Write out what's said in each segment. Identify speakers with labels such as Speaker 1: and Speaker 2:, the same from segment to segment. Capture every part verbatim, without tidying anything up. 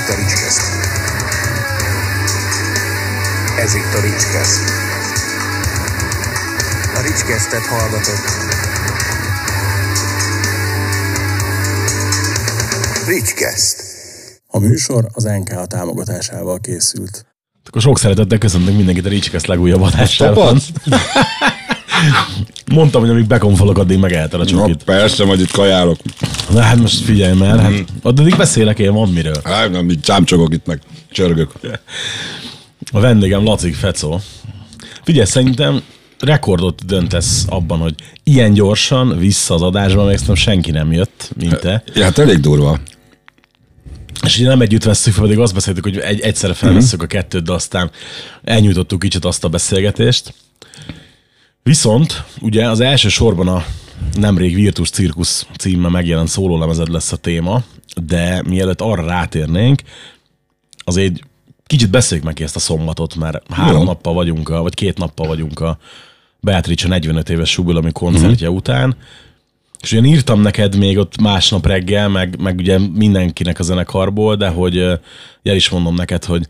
Speaker 1: itt a Ricskeszt. Ez itt a Ricskeszt. A Ricskesztet hallgatott. Ricskeszt.
Speaker 2: A műsor az en ká támogatásával készült.
Speaker 3: Akkor sok szeretettel köszöntünk mindenkit a Ricskeszt legújabb adásában. Mondtam, hogy amíg bekonfolok, addig megeheted a csokit.
Speaker 4: Na, persze, majd itt kajálok.
Speaker 3: Na hát most figyelj már, hát addig beszélek én, van miről.
Speaker 4: Hát nem, így cámcsogok itt meg, csörgök.
Speaker 3: A vendégem Lacik Fecó. Figyelj, szerintem rekordot döntesz abban, hogy ilyen gyorsan vissza az adásban, még szerintem senki nem jött, mint te.
Speaker 4: Ja, hát elég durva.
Speaker 3: És ugye nem együtt vesszük fel, pedig azt beszéltük, hogy egy, egyszerre felvesszük a kettőt, de aztán elnyújtottuk kicsit azt a beszélgetést. Viszont ugye az első sorban a nemrég Virtus Circus címmel megjelent szólólemezed lesz a téma, de mielőtt arra rátérnénk, azért kicsit beszéljük meg ki ezt a szombatot, mert három Jó. nappal vagyunk, a, vagy két nappal vagyunk a Beatrice negyvenöt éves jubileumi koncertje uh-huh. után, és ugyan írtam neked még ott másnap reggel, meg, meg ugye mindenkinek a zenekarból, de hogy el is mondom neked, hogy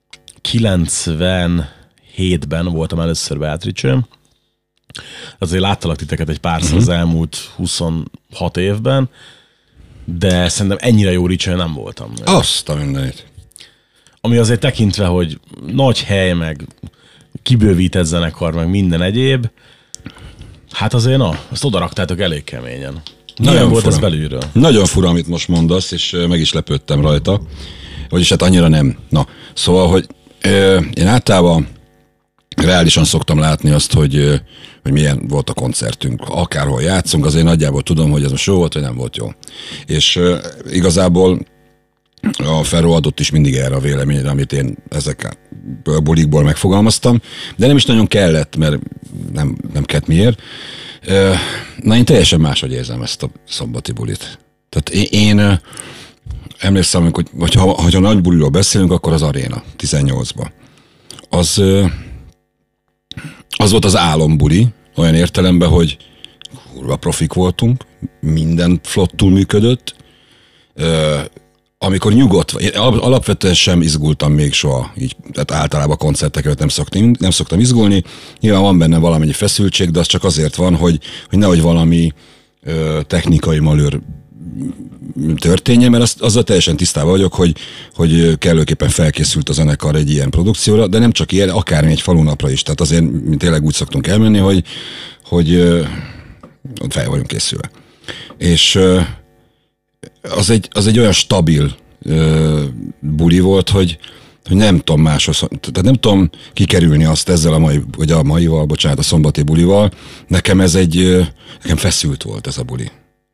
Speaker 3: kilencvenhétben voltam először Beatrice-n. Azért láttalak titeket egy párszor uh-huh. az elmúlt huszonhat évben, de szerintem ennyire jó Ricsen nem voltam.
Speaker 4: Azt a mindenit.
Speaker 3: Ami azért tekintve, hogy nagy hely, meg kibővített zenekar, meg minden egyéb, hát azért na, azt oda raktátok elég keményen. Nagyon volt fura. Ez belülről.
Speaker 4: Nagyon fura, amit most mondasz, és meg is lepődtem rajta. Vagyis hát annyira nem. Na, szóval, hogy ö, én általában reálisan szoktam látni azt, hogy, hogy milyen volt a koncertünk. Akárhol játszunk, azért nagyjából tudom, hogy ez most jó volt, vagy nem volt jó. És uh, igazából a Ferro adott is mindig erre a véleményre, amit én ezekkel a bulikból megfogalmaztam, de nem is nagyon kellett, mert nem, nem kellett miért. Uh, na, én teljesen máshogy érzem ezt a szombati bulit. Tehát én, én uh, emlékszem, hogy, hogy ha, ha nagy buliról beszélünk, akkor az Aréna tizennyolcban. Az... Uh, Az volt az álombuli, olyan értelemben, hogy kurva profik voltunk, minden flottul működött. Ö, amikor nyugodt, én alapvetően sem izgultam még soha, így, tehát általában koncerteket nem szoktam, nem szoktam izgulni. Nyilván van benne valamennyi feszültség, de az csak azért van, hogy, hogy nehogy valami ö, technikai malőr történjen, mert az, azzal teljesen tisztában vagyok, hogy, hogy kellőképpen felkészült a zenekar egy ilyen produkcióra, de nem csak ilyen, akármi egy falunapra is. Tehát azért mi tényleg úgy szoktunk elmenni, hogy, hogy ott fel vagyunk készülve. És az egy, az egy olyan stabil buli volt, hogy, hogy nem tudom máshoz, tehát nem tudom kikerülni azt ezzel a mai, vagy a maival, bocsánat, a szombati bulival. Nekem ez egy, nekem feszült volt ez a buli.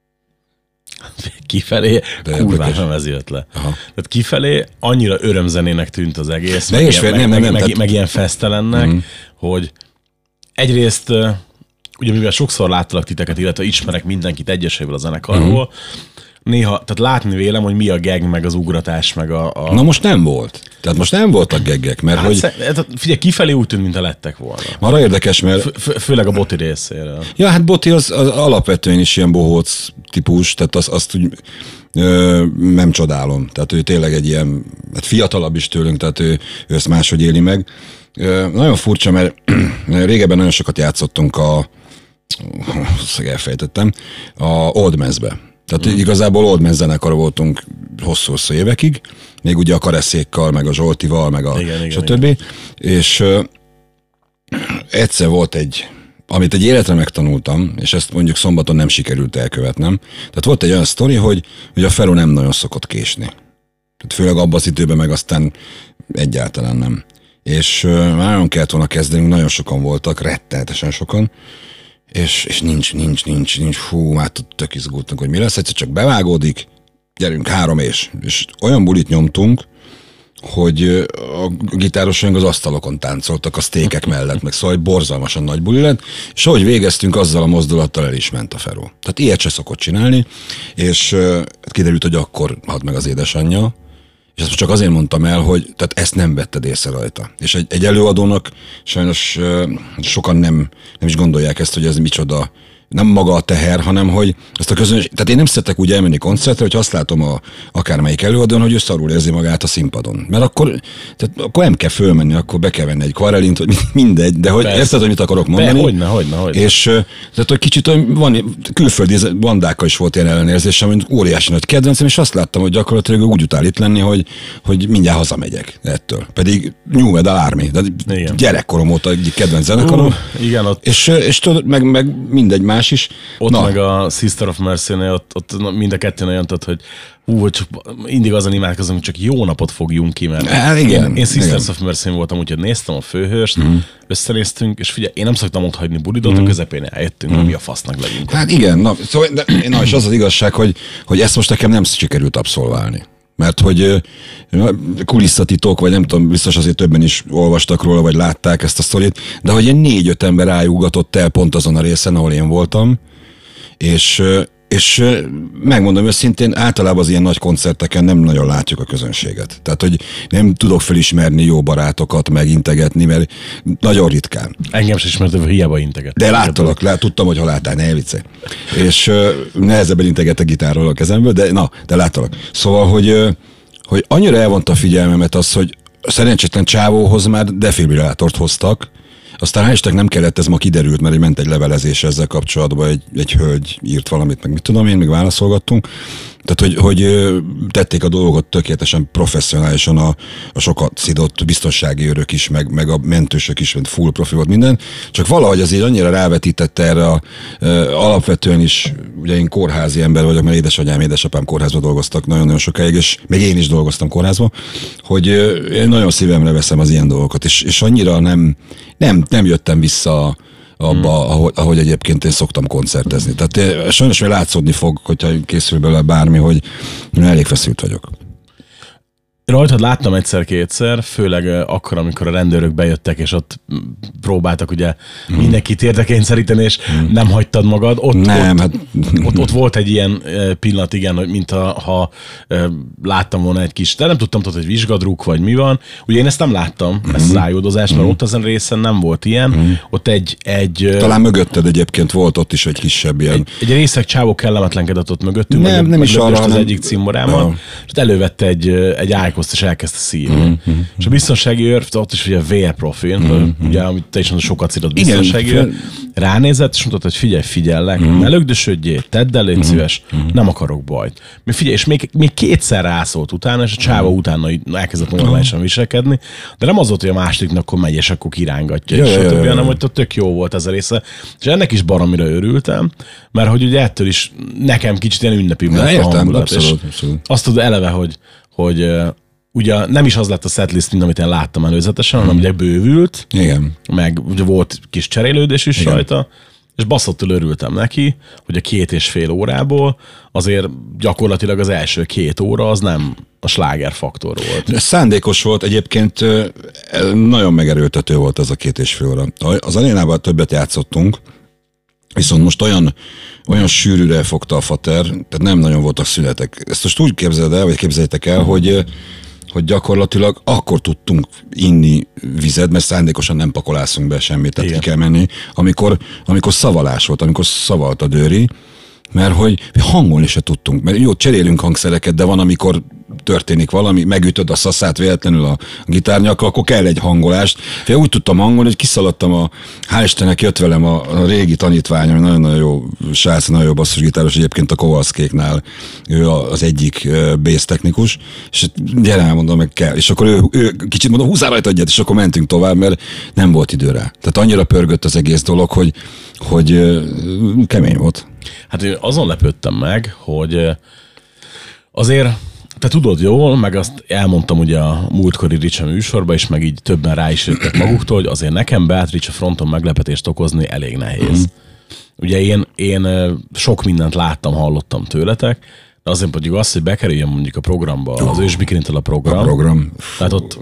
Speaker 3: Kifelé kurván nem ez jött le. Aha. Tehát kifelé annyira örömzenének tűnt az egész, meg, ilyen, meg, nem, meg, nem, meg, tehát... meg ilyen fesztelennek, mm. hogy egyrészt, ugye mivel sokszor láttalak titeket, illetve ismerek mindenkit egyesével a zenekarból, mm. néha, tehát látni vélem, hogy mi a gag, meg az ugratás, meg a... a...
Speaker 4: Na most nem volt. Tehát most nem voltak gaggek, mert hát, hogy...
Speaker 3: Szem, figyelj, kifelé úgy tűnt, mintha lettek volna.
Speaker 4: Arra érdekes, mert...
Speaker 3: F- főleg a Boti részéről.
Speaker 4: Ja, hát Boti az, az alapvetően is ilyen bohóc típus, tehát azt, azt úgy ö, nem csodálom. Tehát ő tényleg egy ilyen, hát fiatalabb is tőlünk, tehát ő, ő ezt máshogy éli meg. Ö, nagyon furcsa, mert régebben nagyon sokat játszottunk a... elfejtettem, a Old Man's-be. Tehát mm. igazából Old Man zenekar voltunk hosszú-hosszú évekig, még ugye a Kareszékkal, meg a Zsoltival, meg a igen, stb. Igen. És uh, egyszer volt egy, amit egy életre megtanultam, és ezt mondjuk szombaton nem sikerült elkövetnem. Tehát volt egy olyan sztori, hogy, hogy a Ferro nem nagyon szokott késni. Tehát főleg abban az időben meg aztán egyáltalán nem. És uh, már nagyon kellett volna kezdenünk, nagyon sokan voltak, rettenetesen sokan, És, és nincs, nincs, nincs, nincs, hú, már tök izgultunk, hogy mi lesz, egyszer csak bevágódik, gyerünk, három és, és olyan bulit nyomtunk, hogy a gitárosaink az asztalokon táncoltak a sztékek mellett, meg szóval egy borzalmasan nagy buli lett, és ahogy végeztünk, azzal a mozdulattal el is ment a Ferro. Tehát ilyet se szokott csinálni, és uh, kiderült, hogy akkor halt meg az édesanyja, és ezt csak azért mondtam el, hogy tehát ezt nem vetted észre rajta. És egy, egy előadónak sajnos uh, sokan nem, nem is gondolják ezt, hogy ez micsoda nem maga a teher, hanem hogy azt a közönség, tehát én nem szeretek úgy elmenni koncertre, hogy azt látom a, akármelyik előadón, hogy ő szarul érzi magát a színpadon. Mert akkor, tehát akkor nem kell fölmenni, akkor be kell venni egy kvarelint, vagy mindegy, de hogy érted, hogy mit akarok mondani?
Speaker 3: Be, hogyne, hogyne, hogyne.
Speaker 4: És tehát, hogy kicsit van, külföldi bandákkal is volt ilyen ellenérzésem, mint óriási nagy kedvencem, és azt láttam, hogy gyakorlatilag úgy utál itt lenni, hogy, hogy mindjárt hazamegyek ettől. Pedig New Metal Army, de gyerekkorom óta egy kedvenc zenekarom. Uh,
Speaker 3: igen, ott...
Speaker 4: És, és tudod, meg, meg mindegy más is.
Speaker 3: Ott
Speaker 4: Na.
Speaker 3: meg a Sister of Mercy-nél, ott, ott mind a kettőn olyan, hogy hú, hogy mindig azon imádkozom, hogy csak jó napot fogjunk ki, mert
Speaker 4: hát, igen,
Speaker 3: én, én Sisters
Speaker 4: igen.
Speaker 3: of Mercy-n voltam, úgyhogy néztem a főhőst,
Speaker 4: mm.
Speaker 3: összenéztünk, és figyelj, én nem szoktam ott hagyni bulidot, mm. a közepén eljöttünk, mm. mi a fasznak legyünk.
Speaker 4: Hát igen, na, szóval, de, na és az az igazság, hogy, hogy ezt most nekem nem sikerült abszolválni. Mert hogy kulisszatitok, vagy nem tudom, biztos azért többen is olvastak róla, vagy látták ezt a sztorit, de hogy egy négy-öt ember ájúgatott el pont azon a részen, ahol én voltam, és, és megmondom őszintén, általában az ilyen nagy koncerteken nem nagyon látjuk a közönséget. Tehát, hogy nem tudok felismerni jó barátokat, megintegetni, mert nagyon ritkán.
Speaker 3: Engem sem ismertem, hogy hiába integet.
Speaker 4: De láttalak, lát, tudtam, hogy hol álltál, ne viccelj. És uh, nehezebben integettek gitárról a kezemből, de na, de láttalak. Szóval, hogy, uh, hogy annyira elvonta a figyelmemet az, hogy szerencsétlen csávóhoz már defibrillátort hoztak, aztán hál' Istennek nem kellett, ez ma kiderült, mert ment egy levelezés ezzel kapcsolatban, egy, egy hölgy írt valamit, meg mit tudom én, még válaszolgattunk. Tehát, hogy, hogy tették a dolgot tökéletesen professzionálisan, a, a sokat szidott biztonsági őrök is, meg, meg a mentősök is, full profi volt minden. Csak valahogy azért annyira rávetítette erre a, a, alapvetően is, ugye én kórházi ember vagyok, mert édesanyám, édesapám kórházban dolgoztak nagyon-nagyon sokáig, és még én is dolgoztam kórházban, hogy én nagyon szívemre veszem az ilyen dolgokat, és, és annyira nem, nem, nem jöttem vissza abba, hmm. ahogy, ahogy egyébként én szoktam koncertezni. Tehát sajnos még látszódni fog, hogyha készül belőle bármi, hogy elég feszült vagyok.
Speaker 3: Rajtad láttam egyszer-kétszer, főleg akkor, amikor a rendőrök bejöttek, és ott próbáltak ugye hmm. mindenkit érdekényszeríteni, és hmm. nem hagytad magad. Ott,
Speaker 4: nem,
Speaker 3: ott,
Speaker 4: hát...
Speaker 3: ott, ott volt egy ilyen pillanat, igen, hogy mint ha, ha láttam volna egy kis, de nem tudtam, tudod, hogy vizsgadruk, vagy mi van. Ugye én ezt nem láttam, hmm. ezt az ájúdozást, mert hmm. ott azon részen nem volt ilyen. Hmm. Ott egy, egy...
Speaker 4: Talán mögötted egyébként volt ott is egy kisebb ilyen...
Speaker 3: Egy, egy részeg csávó kellemetlenkedett ott mögöttünk,
Speaker 4: nem,
Speaker 3: meg,
Speaker 4: nem
Speaker 3: meg
Speaker 4: is arra,
Speaker 3: az
Speaker 4: nem...
Speaker 3: egyik cimborámon, no. és elővette egy, egy ájkoszt, és elkezdte szívni. Mm-hmm. És a biztonsági őr, ott is ugye vérprofil, mm-hmm. ugye, amit te is mondod, sokat szidott biztonsági őr, ránézett, és mondta, hogy figyelj, figyellek, mm-hmm. ne lögdösödjél, tedd el, légy mm-hmm. szíves, mm-hmm. nem akarok bajt. Még figyelj, és még, még kétszer rászólt utána, és a csáva mm-hmm. utána elkezdett normálisan viselkedni, de nem az volt, hogy a másodiknak akkor megy, és akkor kirángatja, és stb., hanem hogy tök jó volt ez a része. És ennek is baromira örültem, mert hogy ugye ettől is nekem kicsit ilyen ünnepibb lett a hangulat.
Speaker 4: Abszolút, abszolút.
Speaker 3: Azt tudod eleve, hogy, hogy ugye nem is az lett a setlist, mint amit én láttam előzetesen, hanem ugye bővült,
Speaker 4: igen.
Speaker 3: meg ugye volt kis cserélődés is igen. rajta, és baszottul örültem neki, hogy a két és fél órából azért gyakorlatilag az első két óra az nem a sláger faktor volt.
Speaker 4: Ez szándékos volt, egyébként nagyon megerőltető volt ez a két és fél óra. Az arénában többet játszottunk, viszont most olyan, olyan sűrűre fogta a fater, tehát nem nagyon voltak szünetek. Ezt most úgy képzeld el, vagy képzeljétek el, hogy hogy gyakorlatilag akkor tudtunk inni vizet, mert szándékosan nem pakolászunk be semmit, tehát igen. ki kell menni, amikor, amikor szavalás volt, amikor szavalt a Dőri, mert hogy hangolni se tudtunk, mert jó, cserélünk hangszereket, de van, amikor történik valami, megütöd a szaszát véletlenül a gitárnyakkal, akkor kell egy hangolást. Én úgy tudtam hangolni, hogy kiszaladtam a, hál' Istennek jött velem a, a régi tanítványom, nagyon-nagyon jó srác, nagyon jó basszusgitáros, egyébként a Kovalszkéknál ő az egyik bass technikus, és gyere, mondom, meg kell. És akkor ő, ő kicsit mondom, húzzál rajta egyet, és akkor mentünk tovább, mert nem volt idő rá. Tehát annyira pörgött az egész dolog, hogy, hogy kemény volt.
Speaker 3: Hát én azon lepődtem meg, hogy azért te tudod jól, meg azt elmondtam ugye a múltkori Ricsa műsorban, és meg így többen rá is jöttek maguktól, hogy azért nekem Beatrice fronton meglepetést okozni elég nehéz. Mm. Ugye én, én sok mindent láttam, hallottam tőletek, de azért mondjuk azt, hogy bekerüljön mondjuk a programba, az Ősbikrinitől a program.
Speaker 4: A program.
Speaker 3: Tehát ott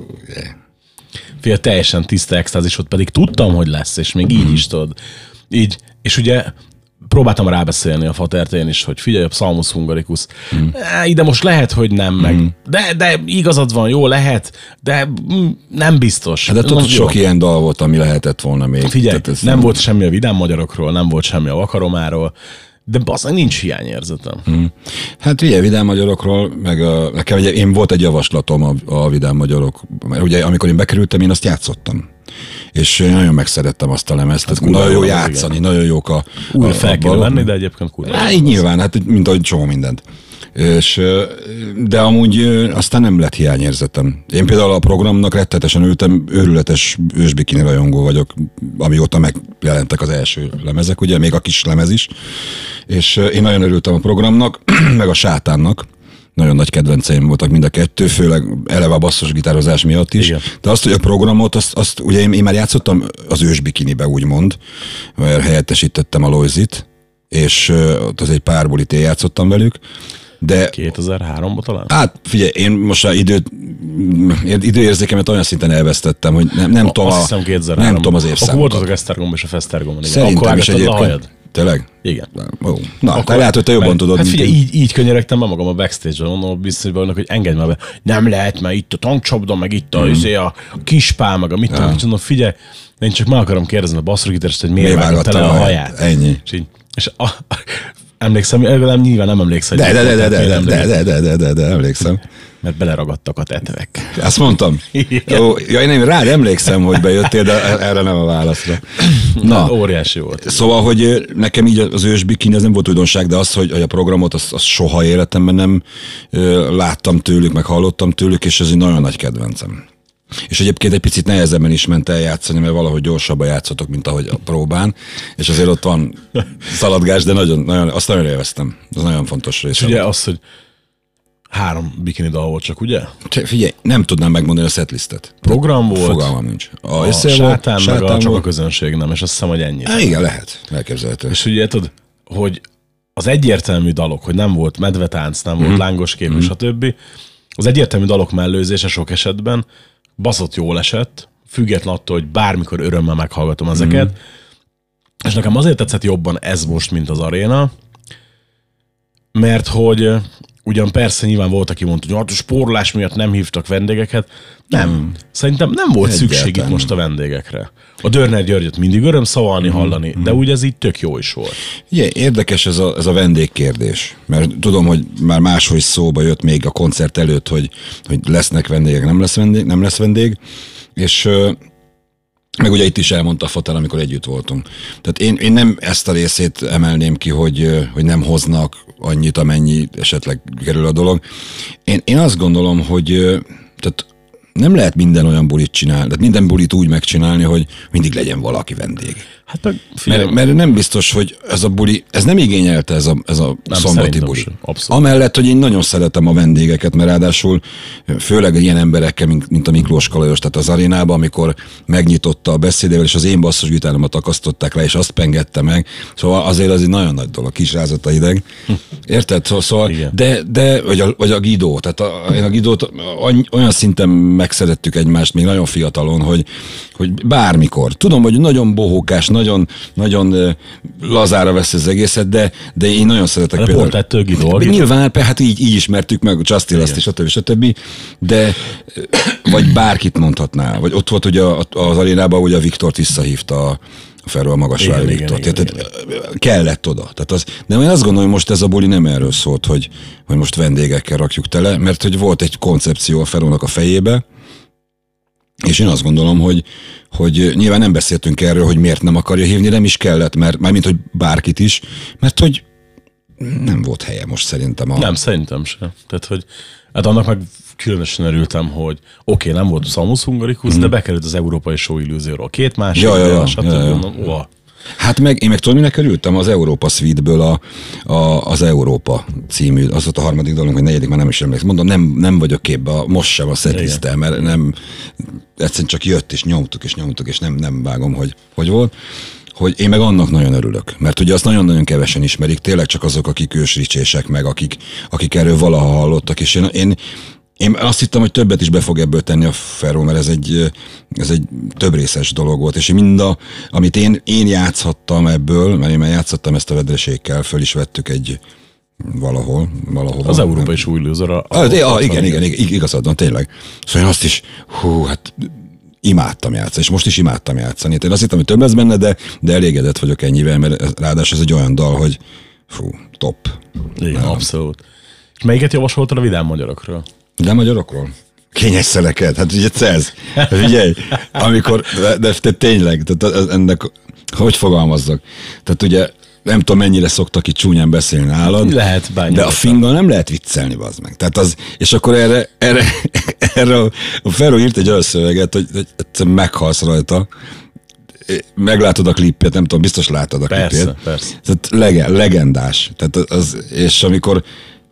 Speaker 3: fél teljesen tiszta extázis, ott pedig tudtam, hogy lesz, és még így is tudod. Így, és ugye próbáltam rábeszélni a fatert én is, hogy figyelj, a Psalmus hungaricus, mm. ide most lehet, hogy nem, meg. Mm. De, de igazad van, jó, lehet, de nem biztos.
Speaker 4: De tudod, sok ilyen dal volt, ami lehetett volna még.
Speaker 3: Figyelj, nem, nem volt semmi a vidám magyarokról, nem volt semmi a vakaromáról, de bazdmeg nincs hiányérzetem. Mm.
Speaker 4: Hát ugye vidám magyarokról, meg a, nekem ugye, én volt egy javaslatom a, a vidám magyarok, mert ugye amikor én bekerültem, én azt játszottam. És én nagyon megszerettem azt a lemezt. Hát nagyon jó játszani, igen. Nagyon jók a...
Speaker 3: Újra a, fel kell venni, de egyébként kurva.
Speaker 4: Hát így nyilván, hát mint ahogy csomó mindent. És, de amúgy aztán nem lett hiányérzetem. Én például a programnak rettetesen ültem, őrületes ősbikini rajongó vagyok, amióta megjelentek az első lemezek, ugye, még a kis lemez is. És én nagyon örültem a programnak, meg a Sátánnak. Nagyon nagy kedvenceim voltak mind a kettő, főleg eleve a basszusgitározás miatt is. Igen. De azt, hogy a programot, azt, azt ugye én, én már játszottam az ősbikinibe, úgymond, mert helyettesítettem a Loizit, és ott az egy pár bulit én játszottam velük. De
Speaker 3: kétezer-háromban talán?
Speaker 4: Hát figyelj, én most az időt, időérzékemet olyan szinten elvesztettem, hogy nem, nem, a, tudom, a, nem tudom az évszámokat.
Speaker 3: Akkor voltatok Esztergomban és a Fesztergomban.
Speaker 4: Szerintem is egyébként. Tényleg?
Speaker 3: Igen.
Speaker 4: Ó, na, akkor lehet, hogy te jobban tudod.
Speaker 3: Hát figyelj, így, így könyörögtem be magam a backstage-ra, mondom biztos, hogy hogy engedj már be. Nem lehet, mert itt a tankcsapda, meg itt a, mm. a, a kispál, meg a mit tudom, mondom, figyelj, én csak meg akarom kérdezni a basszusgitárost, hogy miért vágott tele a haját.
Speaker 4: Ennyi.
Speaker 3: És, így, és a, emlékszem, legalább nyilván nem emlékszem.
Speaker 4: De, de, de, de, de, de, de, de, de, de, de, emlékszem.
Speaker 3: Mert beleragadtak a tetvek.
Speaker 4: Azt mondtam? Jó, ja, én nem rád emlékszem, hogy bejöttél, de erre nem a válaszra.
Speaker 3: Na, óriási volt.
Speaker 4: Szóval, hogy nekem így az ősbikini, ez nem volt újdonság, de az, hogy a programot, azt, azt soha életemben nem láttam tőlük, meg hallottam tőlük, és ez egy nagyon nagy kedvencem. És egyébként egy picit nehezebben is ment el játszani, mert valahogy gyorsabban játszotok, mint ahogy a próbán, és azért ott van szaladgás, de nagyon, nagyon, azt nagyon élveztem. Ez nagyon fontos része.
Speaker 3: És ugye az, hogy három bikini dal volt csak, ugye?
Speaker 4: Figyelj, nem tudnám megmondani a setlistet.
Speaker 3: Program volt.
Speaker 4: Fogalmam nincs.
Speaker 3: A, a sátán, sátán meg a csak a közönség nem, és azt hiszem, hogy ennyi.
Speaker 4: Há, igen, lehet. Elképzelhető.
Speaker 3: És ugye tudod, hogy az egyértelmű dalok, hogy nem volt medvetánc, nem mm. volt lángos kép, mm. stb. Az egyértelmű dalok mellőzése sok esetben baszott jól esett, független attól, hogy bármikor örömmel meghallgatom ezeket. Mm. És nekem azért tetszett jobban ez most, mint az aréna, mert hogy ugyan persze nyilván volt, aki mondta, hogy hát a spórolás miatt nem hívtak vendégeket. Nem. Mm. Szerintem nem volt egyáltalán szükség itt most a vendégekre. A Dörner Györgyöt mindig öröm szavalni, mm. hallani, mm. de úgy ez így tök jó is volt.
Speaker 4: Igen, érdekes ez a, ez a vendégkérdés. Mert tudom, hogy már máshol is szóba jött még a koncert előtt, hogy, hogy lesznek vendégek, nem lesz vendég, nem lesz vendég. És meg ugye itt is elmondta a Fater, amikor együtt voltunk. Tehát én, én nem ezt a részét emelném ki, hogy, hogy nem hoznak annyit, amennyi esetleg kerül a dolog. Én, én azt gondolom, hogy tehát nem lehet minden olyan bulit csinálni, tehát minden bulit úgy megcsinálni, hogy mindig legyen valaki vendég.
Speaker 3: Hát meg,
Speaker 4: mert, mert nem biztos, hogy ez a buli, ez nem igényelte ez a, ez a szombati buli. Amellett, hogy én nagyon szeretem a vendégeket, mert ráadásul főleg ilyen emberekkel, mint, mint a Miklós Kalajos, tehát az arénában, amikor megnyitotta a beszédével, és az én basszusgitáromat akasztották le, és azt pengette meg. Szóval azért az egy nagyon nagy dolog, kisrázott a hideg. Érted? Szóval, de, de vagy, a, vagy a Guido, tehát a, én a Guidót olyan szinten megszerettük egymást, még nagyon fiatalon, hogy, hogy bármikor. Tudom, hogy nagyon bohókás, nagyon, nagyon lazára vesz az egészet, de, de én nagyon szeretek
Speaker 3: de
Speaker 4: például.
Speaker 3: Pont ettől Guido.
Speaker 4: Nyilván, hát így, így ismertük meg a Justin Last és stb. stb. De vagy bárkit mondhatná. Vagy ott volt ugye az arénában, hogy a Viktort visszahívta a Ferro a Magasvári Viktor. Tehát kellett oda. Tehát az, de én azt gondolom, hogy most ez a buli nem erről szólt, hogy, hogy most vendégekkel rakjuk tele, mert hogy volt egy koncepció a Ferrónak a fejébe, és én azt gondolom, hogy, hogy nyilván nem beszéltünk erről, hogy miért nem akarja hívni, nem is kellett, mert mármint, hogy bárkit is, mert hogy nem volt helye most szerintem. A...
Speaker 3: Nem, szerintem sem. Tehát, hogy hát annak meg különösen örültem, hogy oké, okay, nem volt Psalmus hungaricus, mm. de bekerült az Európai Show illúzióról. Két másik,
Speaker 4: ja, ja, ja,
Speaker 3: stb.
Speaker 4: Ja, ja.
Speaker 3: Mondom, oh.
Speaker 4: Hát meg én meg tudom, minek örültem az Európa Suite-ből a, a, az Európa című, az ott a harmadik dolog, hogy negyedik, már nem is emlékszem. Mondom, nem, nem vagyok képbe, most sem a setlisttel, mert nem, egyszerűen csak jött és nyomtuk és nyomtuk, és nem, nem vágom, hogy hogy volt. Hogy én meg annak nagyon örülök, mert ugye azt nagyon-nagyon kevesen ismerik, tényleg csak azok, akik ősricsések meg, akik, akik erről valaha hallottak, és én, én Én azt hittem, hogy többet is be fog ebből tenni a Ferro, mert ez egy, ez egy több részes dolog volt, és mind a, amit én, én játszhattam ebből, mert én már játszottam ezt a vedresékkel, föl is vettük egy valahol, valahol.
Speaker 3: Az európai súlylőzőre.
Speaker 4: Ah, ah, igen, igen, igen, igazad van, tényleg. Szóval én azt is, hú, hát imádtam játszani, és most is imádtam játszani. Én azt hittem, hogy több lesz benne, de, de elégedett vagyok ennyivel, mert ráadásul ez egy olyan dal, hogy fú, top.
Speaker 3: Igen, nem. Abszolút. És melyiket javasoltad a vidám magyarokról?
Speaker 4: De magyarokról? Kényes szeleket, hát ugye ez. Figyelj, amikor, de, de, de tényleg, tehát ennek, hogy fogalmazzak? Tehát ugye nem tudom, mennyire szoktak itt csúnyán beszélni nálad.
Speaker 3: Lehet, bárnyi.
Speaker 4: De a finggal nem lehet viccelni, bazd meg. Tehát az, és akkor erre, erre, erre a, a Ferro írt egy olyan szöveget, hogy, hogy egyszerűen meghalsz rajta. Meglátod a klippet, nem tudom, biztos látod a klippet.
Speaker 3: Persze, persze.
Speaker 4: Tehát lege, legendás. Tehát az, és amikor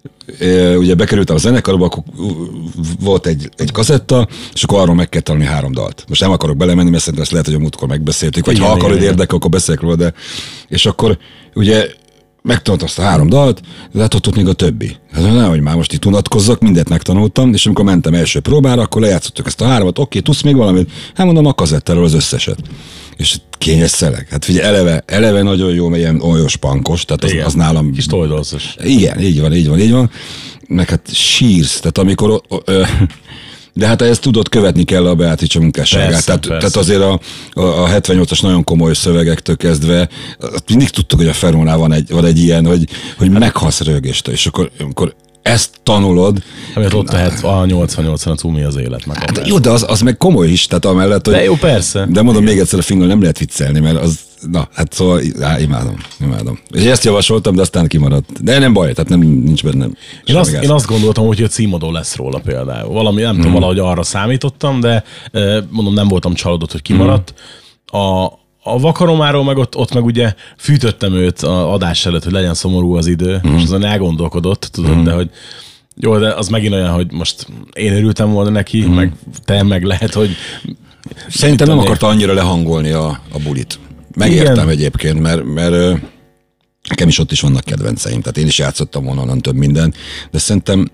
Speaker 4: ugye bekerültem a zenekarba, akkor volt egy, egy kazetta, és akkor arról meg kell találni három dalt. Most nem akarok belemenni, mert szerintem ezt lehet, hogy a múltkor megbeszéltük, vagy igen, ha akarod érdekel, akkor beszélek róla, de és akkor ugye megtanultam azt a három dalt, de hát ott, ott még a többi. Hát nehogy már most itt unatkozzak, mindent megtanultam, és amikor mentem első próbára, akkor lejátszottuk ezt a háromat, oké, tudsz még valamit? Hát mondom, a kazettáról az összeset. És kényes szeleg. Hát figyelj, eleve, eleve nagyon jó, ilyen olyos pankos, tehát az, az nálam...
Speaker 3: Kis tojdolszos.
Speaker 4: Igen, így van, így van, így van. Meg hát sírsz, tehát amikor... Ö, ö, de hát ezt tudod, követni kell a Beatrice munkásságát.
Speaker 3: Persze,
Speaker 4: tehát,
Speaker 3: persze.
Speaker 4: tehát azért a, a, a hetvennyolcas nagyon komoly szövegektől kezdve, mindig tudtuk, hogy a Ferrónál van egy, van egy ilyen, hogy, hogy meghalsz rögéstől, és akkor, amikor ezt tanulod...
Speaker 3: Amit ott tehet a nyolcvannyolcon a Cumi az élet. Meg
Speaker 4: hát jó, de az, az meg komoly is, tehát amellett, hogy...
Speaker 3: De jó, persze.
Speaker 4: De mondom még egyszer, a finggal nem lehet viccelni, mert az... Na, hát szóval, á, imádom, imádom. És ezt javasoltam, de aztán kimaradt. De nem baj, tehát nem, nincs bennem.
Speaker 3: Én azt, én azt gondoltam, hogy a címadó lesz róla például. Valami, nem mm. tudom, valahogy arra számítottam, de mondom, nem voltam csalódott, hogy kimaradt. Mm. A, a Vakaromáról meg ott, ott meg ugye fűtöttem őt a adás előtt, hogy legyen szomorú az idő, mm. és azon elgondolkodott, tudod, mm. de hogy jó, de az megint olyan, hogy most én örültem volna neki, mm. meg te meg lehet, hogy...
Speaker 4: Szerintem nem akarta annyira lehangolni a, a bulit. Megértem igen. Egyébként, mert, mert nekem is ott is vannak kedvenceim, tehát én is játszottam volna onnan több minden, de szerintem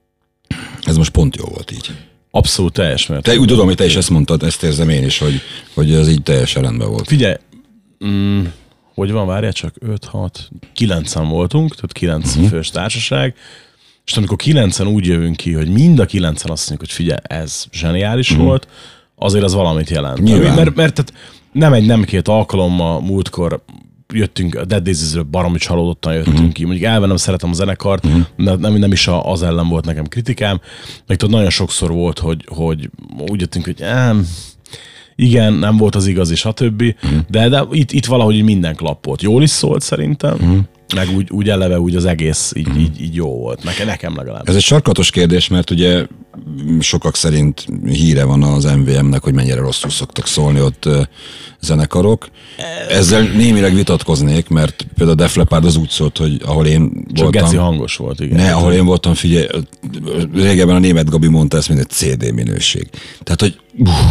Speaker 4: ez most pont jó volt így.
Speaker 3: Abszolút teljes mértékben.
Speaker 4: Te úgy tudom, hogy te is ezt mondtad, ezt érzem én is, hogy, hogy ez így teljesen rendben volt.
Speaker 3: Figyelj, mm, hogy van, várjál csak, öt, hat, kilencen voltunk, tehát kilenc uh-huh. fős társaság, és amikor kilencen úgy jövünk ki, hogy mind a kilencen azt mondjuk, hogy figyelj, ez zseniális uh-huh. volt, azért az valamit jelent.
Speaker 4: Nyilván.
Speaker 3: Mert, mert tehát nem egy, nem két alkalommal múltkor jöttünk, a Dead Daisies-ről baromi csalódottan jöttünk uh-huh. ki. Mondjuk elve nem szeretem a zenekart, uh-huh. de nem, nem is az ellen volt nekem kritikám. Meg tudod, nagyon sokszor volt, hogy, hogy úgy jöttünk, hogy ám, igen, nem volt az igazi, stb. Uh-huh. De, de itt, itt valahogy minden klappolt. Jól is szólt szerintem, uh-huh. meg úgy, úgy eleve úgy az egész így, uh-huh. így, így jó volt. Nekem, nekem legalább.
Speaker 4: Ez egy sarkatos kérdés, mert ugye sokak szerint híre van az em vé em-nek, hogy mennyire rosszul szoktak szólni ott zenekarok. Ezzel némileg vitatkoznék, mert például a Def Leppard az úgy szólt, hogy ahol én
Speaker 3: csak
Speaker 4: voltam...
Speaker 3: Csak geci hangos volt, igen.
Speaker 4: Ne, ahol én voltam, figyelj, régebben a német Gabi mondta ezt, mint egy cé dé minőség. Tehát, hogy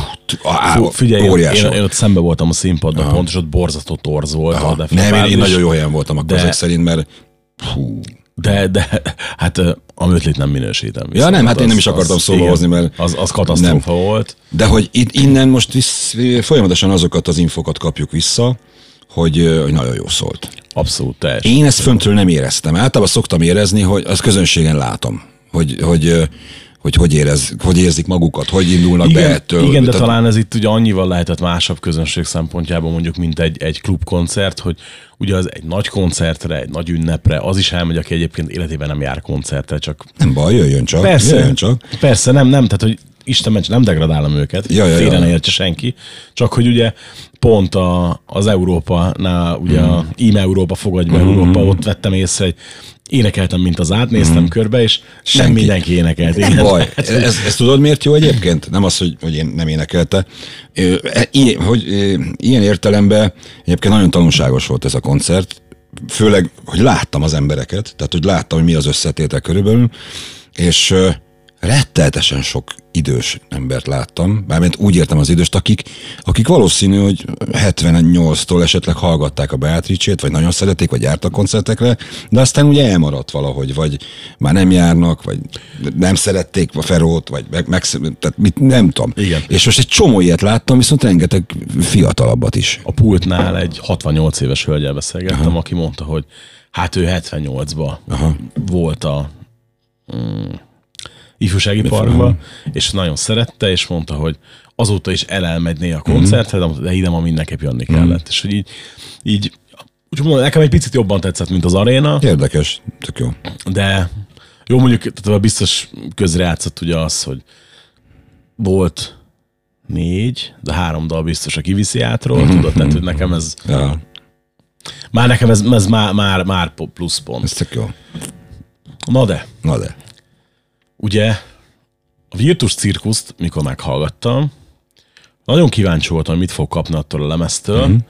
Speaker 3: Fú, figyelj, én, én, én ott szembe voltam a színpadban, aha. pont, és ott borzasztó torz volt.
Speaker 4: Aha.
Speaker 3: A Def
Speaker 4: Nem, én, én
Speaker 3: is,
Speaker 4: nagyon jó helyen voltam akkor ezek szerint, mert hú.
Speaker 3: De, de, hát a műtlit nem minősítem.
Speaker 4: Ja nem, hát az, én nem is akartam az, szóba hozni, mert...
Speaker 3: Az, az katasztrófa nem. volt.
Speaker 4: De hogy itt, innen most visz, folyamatosan azokat az infokat kapjuk vissza, hogy, hogy nagyon jó szólt.
Speaker 3: Abszolút teljes.
Speaker 4: Én ezt föntről nem éreztem. Általában szoktam érezni, hogy az közönségen látom, hogy... hogy hogy hogy, érez, hogy érzik magukat, hogy indulnak
Speaker 3: igen,
Speaker 4: be ettől.
Speaker 3: Igen, de tehát... talán ez itt ugye annyival lehetett másabb közönség szempontjából mondjuk, mint egy, egy klubkoncert, hogy ugye az egy nagy koncertre, egy nagy ünnepre, az is elmegy, aki egyébként életében nem jár koncertre, csak...
Speaker 4: Nem baj, jöjjön csak.
Speaker 3: Persze,
Speaker 4: jöjjön csak.
Speaker 3: persze nem, nem, tehát hogy Isten ments, nem degradálom őket, ja, ja, félre ne értse senki, csak hogy ugye pont a, az Európa-nál, ugye mm. a Íme Európa, Fogadj be mm. Európa, ott vettem észre, hogy énekeltem, mint az át, néztem mm. körbe, és senki. Nem mindenki énekelt.
Speaker 4: Nem baj. Ez, ez tudod miért jó egyébként? Nem az, hogy, hogy én nem énekelte. Ilyen, hogy, ilyen értelemben egyébként nagyon tanulságos volt ez a koncert, főleg, hogy láttam az embereket, tehát hogy láttam, hogy mi az összetétel körülbelül, és rettenetesen sok idős embert láttam, mármint úgy értem az időst, akik, akik valószínű, hogy hetvennyolctól esetleg hallgatták a Beatrice-t, vagy nagyon szerették, vagy jártak koncertekre, de aztán ugye elmaradt valahogy, vagy már nem járnak, vagy nem szerették a Ferót, vagy meg, meg tehát mit, nem tudom.
Speaker 3: Igen.
Speaker 4: És most egy csomó ilyet láttam, viszont rengeteg fiatalabbat is.
Speaker 3: A pultnál egy hatvannyolc éves hölgyel beszélgettem, aha, aki mondta, hogy hát ő hetvennyolcban aha. volt a mm, ifjúsági parkban, és nagyon szerette, és mondta, hogy azóta is el elmegy néha a koncertre, mm. de ide ma mindenképp jönni kellett. Mm. És hogy így, így úgy mondom, nekem egy picit jobban tetszett, mint az aréna.
Speaker 4: Érdekes, tök jó.
Speaker 3: De jó, mondjuk tehát biztos közrejátszott ugye az, hogy volt négy, de három dal biztos a kiviszi átról, mm. tudod, tehát hogy nekem ez ja. már nekem ez, ez már, már, már pluszpont.
Speaker 4: Ez tök jó.
Speaker 3: Na de.
Speaker 4: Na de.
Speaker 3: Ugye a Virtus Cirkuszt, mikor meghallgattam, nagyon kíváncsi voltam, hogy mit fog kapni attól a lemeztől. Mm-hmm.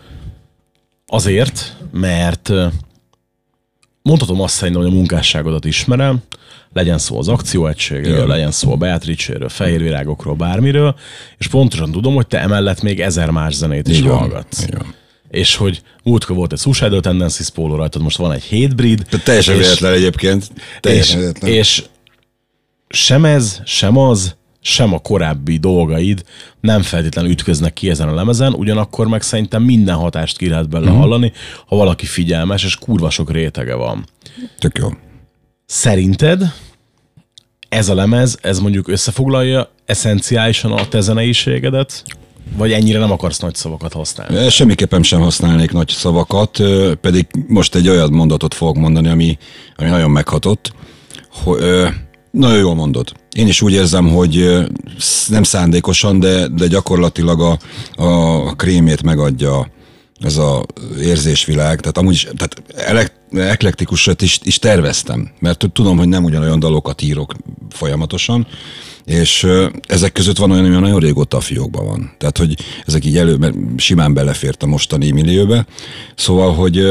Speaker 3: Azért, mert mondhatom azt szerintem, hogy a munkásságodat ismerem, legyen szó az akcióegységről, igen, legyen szó a Beatrice-ről, fehérvirágokról, bármiről, és pontosan tudom, hogy te emellett még ezer más zenét is igen, hallgatsz. Igen. És hogy múltkor volt egy Suicidal Tendencies póló rajtad, most van egy Hatebreed.
Speaker 4: Te teljesen véletlen egyébként. Teljesen
Speaker 3: és,
Speaker 4: véletlen.
Speaker 3: És sem ez, sem az, sem a korábbi dolgaid nem feltétlenül ütköznek ki ezen a lemezen, ugyanakkor meg szerintem minden hatást ki lehet belőle mm-hmm. hallani, ha valaki figyelmes, és kurva sok rétege van.
Speaker 4: Tök jó.
Speaker 3: Szerinted ez a lemez, ez mondjuk összefoglalja eszenciálisan a te zeneiségedet, vagy ennyire nem akarsz nagy szavakat használni?
Speaker 4: Semmiképpen sem használnék nagy szavakat, pedig most egy olyan mondatot fogok mondani, ami, ami nagyon meghatott. Hogy, nagyon jól mondod. Én is úgy érzem, hogy nem szándékosan, de, de gyakorlatilag a, a krémét megadja ez az érzésvilág. Tehát amúgy is, tehát eklektikusat is, is terveztem, mert tudom, hogy nem ugyanolyan dalokat írok folyamatosan, és ezek között van olyan, ami nagyon régóta a fiókban van. Tehát, hogy ezek így elő, mert simán belefért a mostani millióbe. Szóval, hogy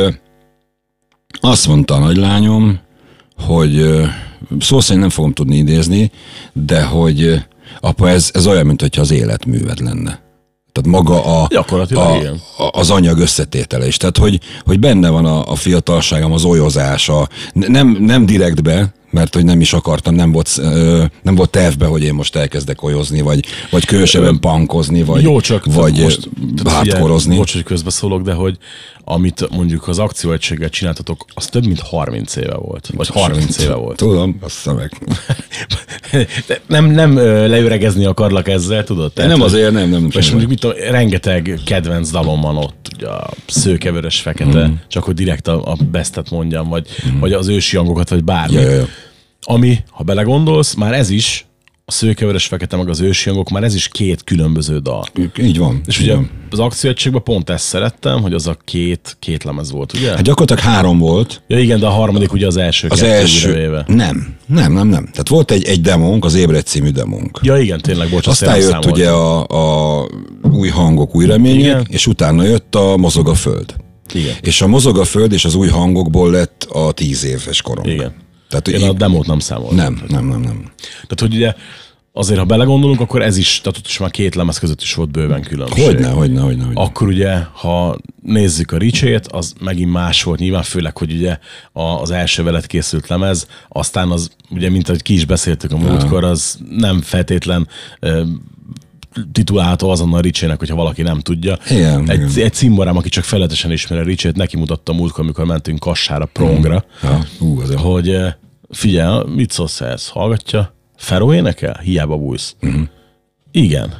Speaker 4: azt mondta a nagylányom, hogy szó szerint nem fogom tudni idézni, de hogy apa, ez, ez olyan, mint hogyha az életműved lenne. Tehát maga a, a, a, az anyag összetétele is. Tehát, hogy, hogy benne van a, a fiatalságom, az olyozás, a, nem, nem direktbe, mert hogy nem is akartam, nem volt, nem volt tervbe, hogy én most elkezdek olyozni, vagy, vagy különösebben pankozni, vagy,
Speaker 3: jó, csak
Speaker 4: vagy hardkorozni.
Speaker 3: Bocs, hogy közbeszólok, de hogy amit mondjuk az akcióegységgel csináltatok, az több mint harminc éve volt. Vagy harminc éve volt.
Speaker 4: Tudom, azt meg.
Speaker 3: nem, nem leüregezni akarlak ezzel, tudod? Tehát,
Speaker 4: nem azért, nem, nem.
Speaker 3: És mondjuk mit tudom, rengeteg kedvenc dalom van ott, ugye a szőke, vörös, fekete, mm. csak hogy direkt a, a bestet mondjam, vagy, mm. vagy az ősi hangokat, vagy bármi. Ja, ja, ja. Ami, ha belegondolsz, már ez is, a szőke, vörös, fekete, meg az ősi hangok, már ez is két különböző dal.
Speaker 4: Így van.
Speaker 3: És
Speaker 4: így
Speaker 3: ugye
Speaker 4: van.
Speaker 3: Az akcióegységben pont ezt szerettem, hogy az a két, két lemez volt, ugye?
Speaker 4: Hát gyakorlatilag három volt.
Speaker 3: Ja igen, de a harmadik ugye az első
Speaker 4: az első éve. Nem, nem, nem, nem. Tehát volt egy, egy demónk, az Ébred című demónk.
Speaker 3: Ja igen, tényleg, bocs.
Speaker 4: Aztán jött ugye a, a új hangok, új remények, igen. És utána jött a Mozog a Föld.
Speaker 3: Igen.
Speaker 4: És a Mozog a Föld és az új hangokból lett a tíz éves korom.
Speaker 3: Igen. Tehát, Én így, a demót nem számoltam.
Speaker 4: Nem, nem, nem, nem.
Speaker 3: Tehát, hogy ugye azért, ha belegondolunk, akkor ez is, tehát ott is már két lemez között is volt bőven különbség.
Speaker 4: Hogyne, hogyne, hogyne, hogyne.
Speaker 3: Akkor ugye, ha nézzük a Ricét, az megint más volt nyilván, főleg, hogy ugye az első veled készült lemez, aztán az, ugye, mint ahogy ki is beszéltük a múltkor, az nem feltétlen titulálható azonnal Ricsének, hogyha valaki nem tudja.
Speaker 4: Igen,
Speaker 3: egy,
Speaker 4: igen.
Speaker 3: egy cimborám, aki csak felületesen ismeri a Ricsét, neki mutatta múltkor, amikor mentünk Kassára, Prongra,
Speaker 4: ja, ú,
Speaker 3: hogy figyelj, mit szólsz ez? Hallgatja? Feró énekel? Hiába bújsz. Uh-huh. Igen.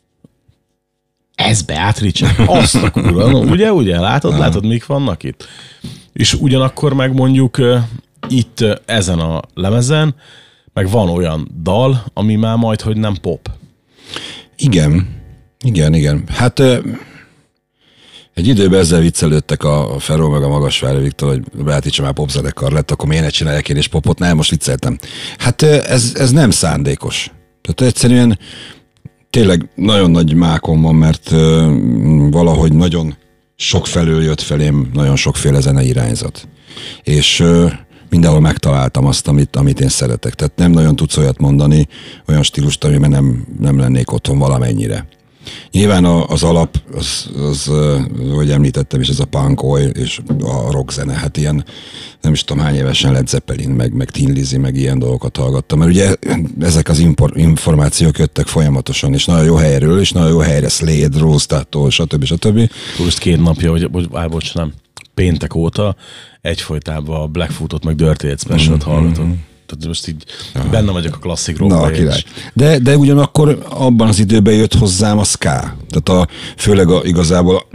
Speaker 3: Ez Beatrice? Azt a kurva. No, ugye, ugye? Látod, uh-huh. látod, mik vannak itt? És ugyanakkor meg mondjuk uh, itt uh, ezen a lemezen meg van olyan dal, ami már majd, hogy nem pop.
Speaker 4: Igen. Igen, igen. Hát uh, egy időben ezzel viccelődtek a Feró meg a Magasvári Viktor, hogy Beatrice már popzenekar lett, akkor miért ne csinálják én is popot? Nem, most vicceltem. Hát ez, ez nem szándékos. Tehát egyszerűen tényleg nagyon nagy mákom van, mert uh, valahogy nagyon sok felől jött felém nagyon sokféle zene irányzat. És uh, mindenhol megtaláltam azt, amit, amit én szeretek. Tehát nem nagyon tudsz olyat mondani, olyan stílust, amiben nem, nem lennék otthon valamennyire. Nyilván az alap, az, az, ahogy említettem is, ez a punk oil és a rockzene, hát ilyen, nem is tudom hány évesen Led Zeppelin, meg, meg Tin Lizzy, meg ilyen dolgokat hallgattam, mert ugye ezek az impor, információk jöttek folyamatosan, és nagyon jó helyről, és nagyon jó helyre Slade, Rose-tától, stb. stb.
Speaker 3: Most két napja, hogy, hogy áll, bocs, nem, péntek óta egyfolytában a Blackfootot, meg Dirty Hate Special-t hallgatom. Mm-hmm. Tehát most így ja. benne vagyok a klasszik rockba.
Speaker 4: De, de ugyanakkor abban az időben jött hozzám a ska. Tehát a, főleg a, igazából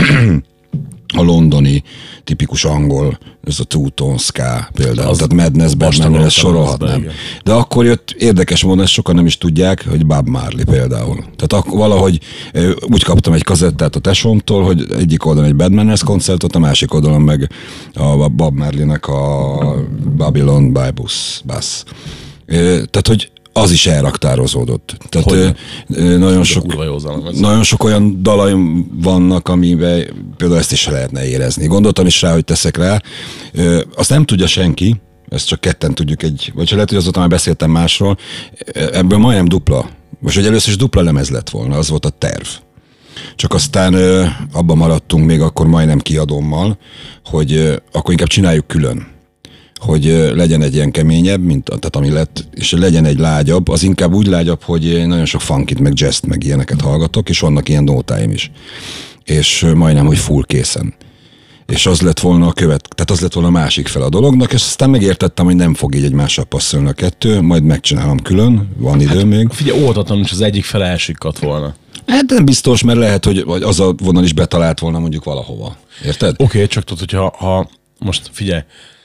Speaker 4: a londoni tipikus angol, ez a two-tone ska például. Az Tehát Madness, Batman, ezt sorolhatnám. Be, de akkor jött, érdekes módon, ezt sokan nem is tudják, hogy Bob Marley például. Tehát akkor valahogy úgy kaptam egy kazettát a tesómtól, hogy egyik oldalon egy Batman koncertot, a másik oldalon meg a Bob Marley-nek a Babylon by Bus. Bus. Tehát, hogy az is elraktározódott. Tehát ö, ö, nagyon, sok, nagyon sok olyan dalaim vannak, amiben például ezt is lehetne érezni. Gondoltam is rá, hogy teszek rá. Ö, azt nem tudja senki, ezt csak ketten tudjuk egy, vagy lehet, hogy azóta már beszéltem másról, ebből majdnem dupla, most hogy először is dupla lemez lett volna, az volt a terv. Csak aztán ö, abban maradtunk még akkor majdnem kiadómmal, hogy ö, akkor inkább csináljuk külön. Hogy legyen egy ilyen keményebb, mint tehát ami lett, és legyen egy lágyabb, az inkább úgy lágyabb, hogy nagyon sok funkit, meg jazzt, meg ilyeneket hallgatok, és vannak ilyen nótáim is. És majdnem, hogy full készen. És az lett volna a követ, tehát az lett volna a másik fel a dolognak, és aztán megértettem, hogy nem fog így egymással passzolni a kettő, majd megcsinálom külön, van idő hát, még.
Speaker 3: Figyelj, óvatatlanul is az egyik fele elsikkadt volna.
Speaker 4: Hát nem biztos, mert lehet, hogy az a vonal is betalált volna mondjuk valahova. Érted?
Speaker 3: Oké, okay, csak tudod, hogyha ha most figyelj,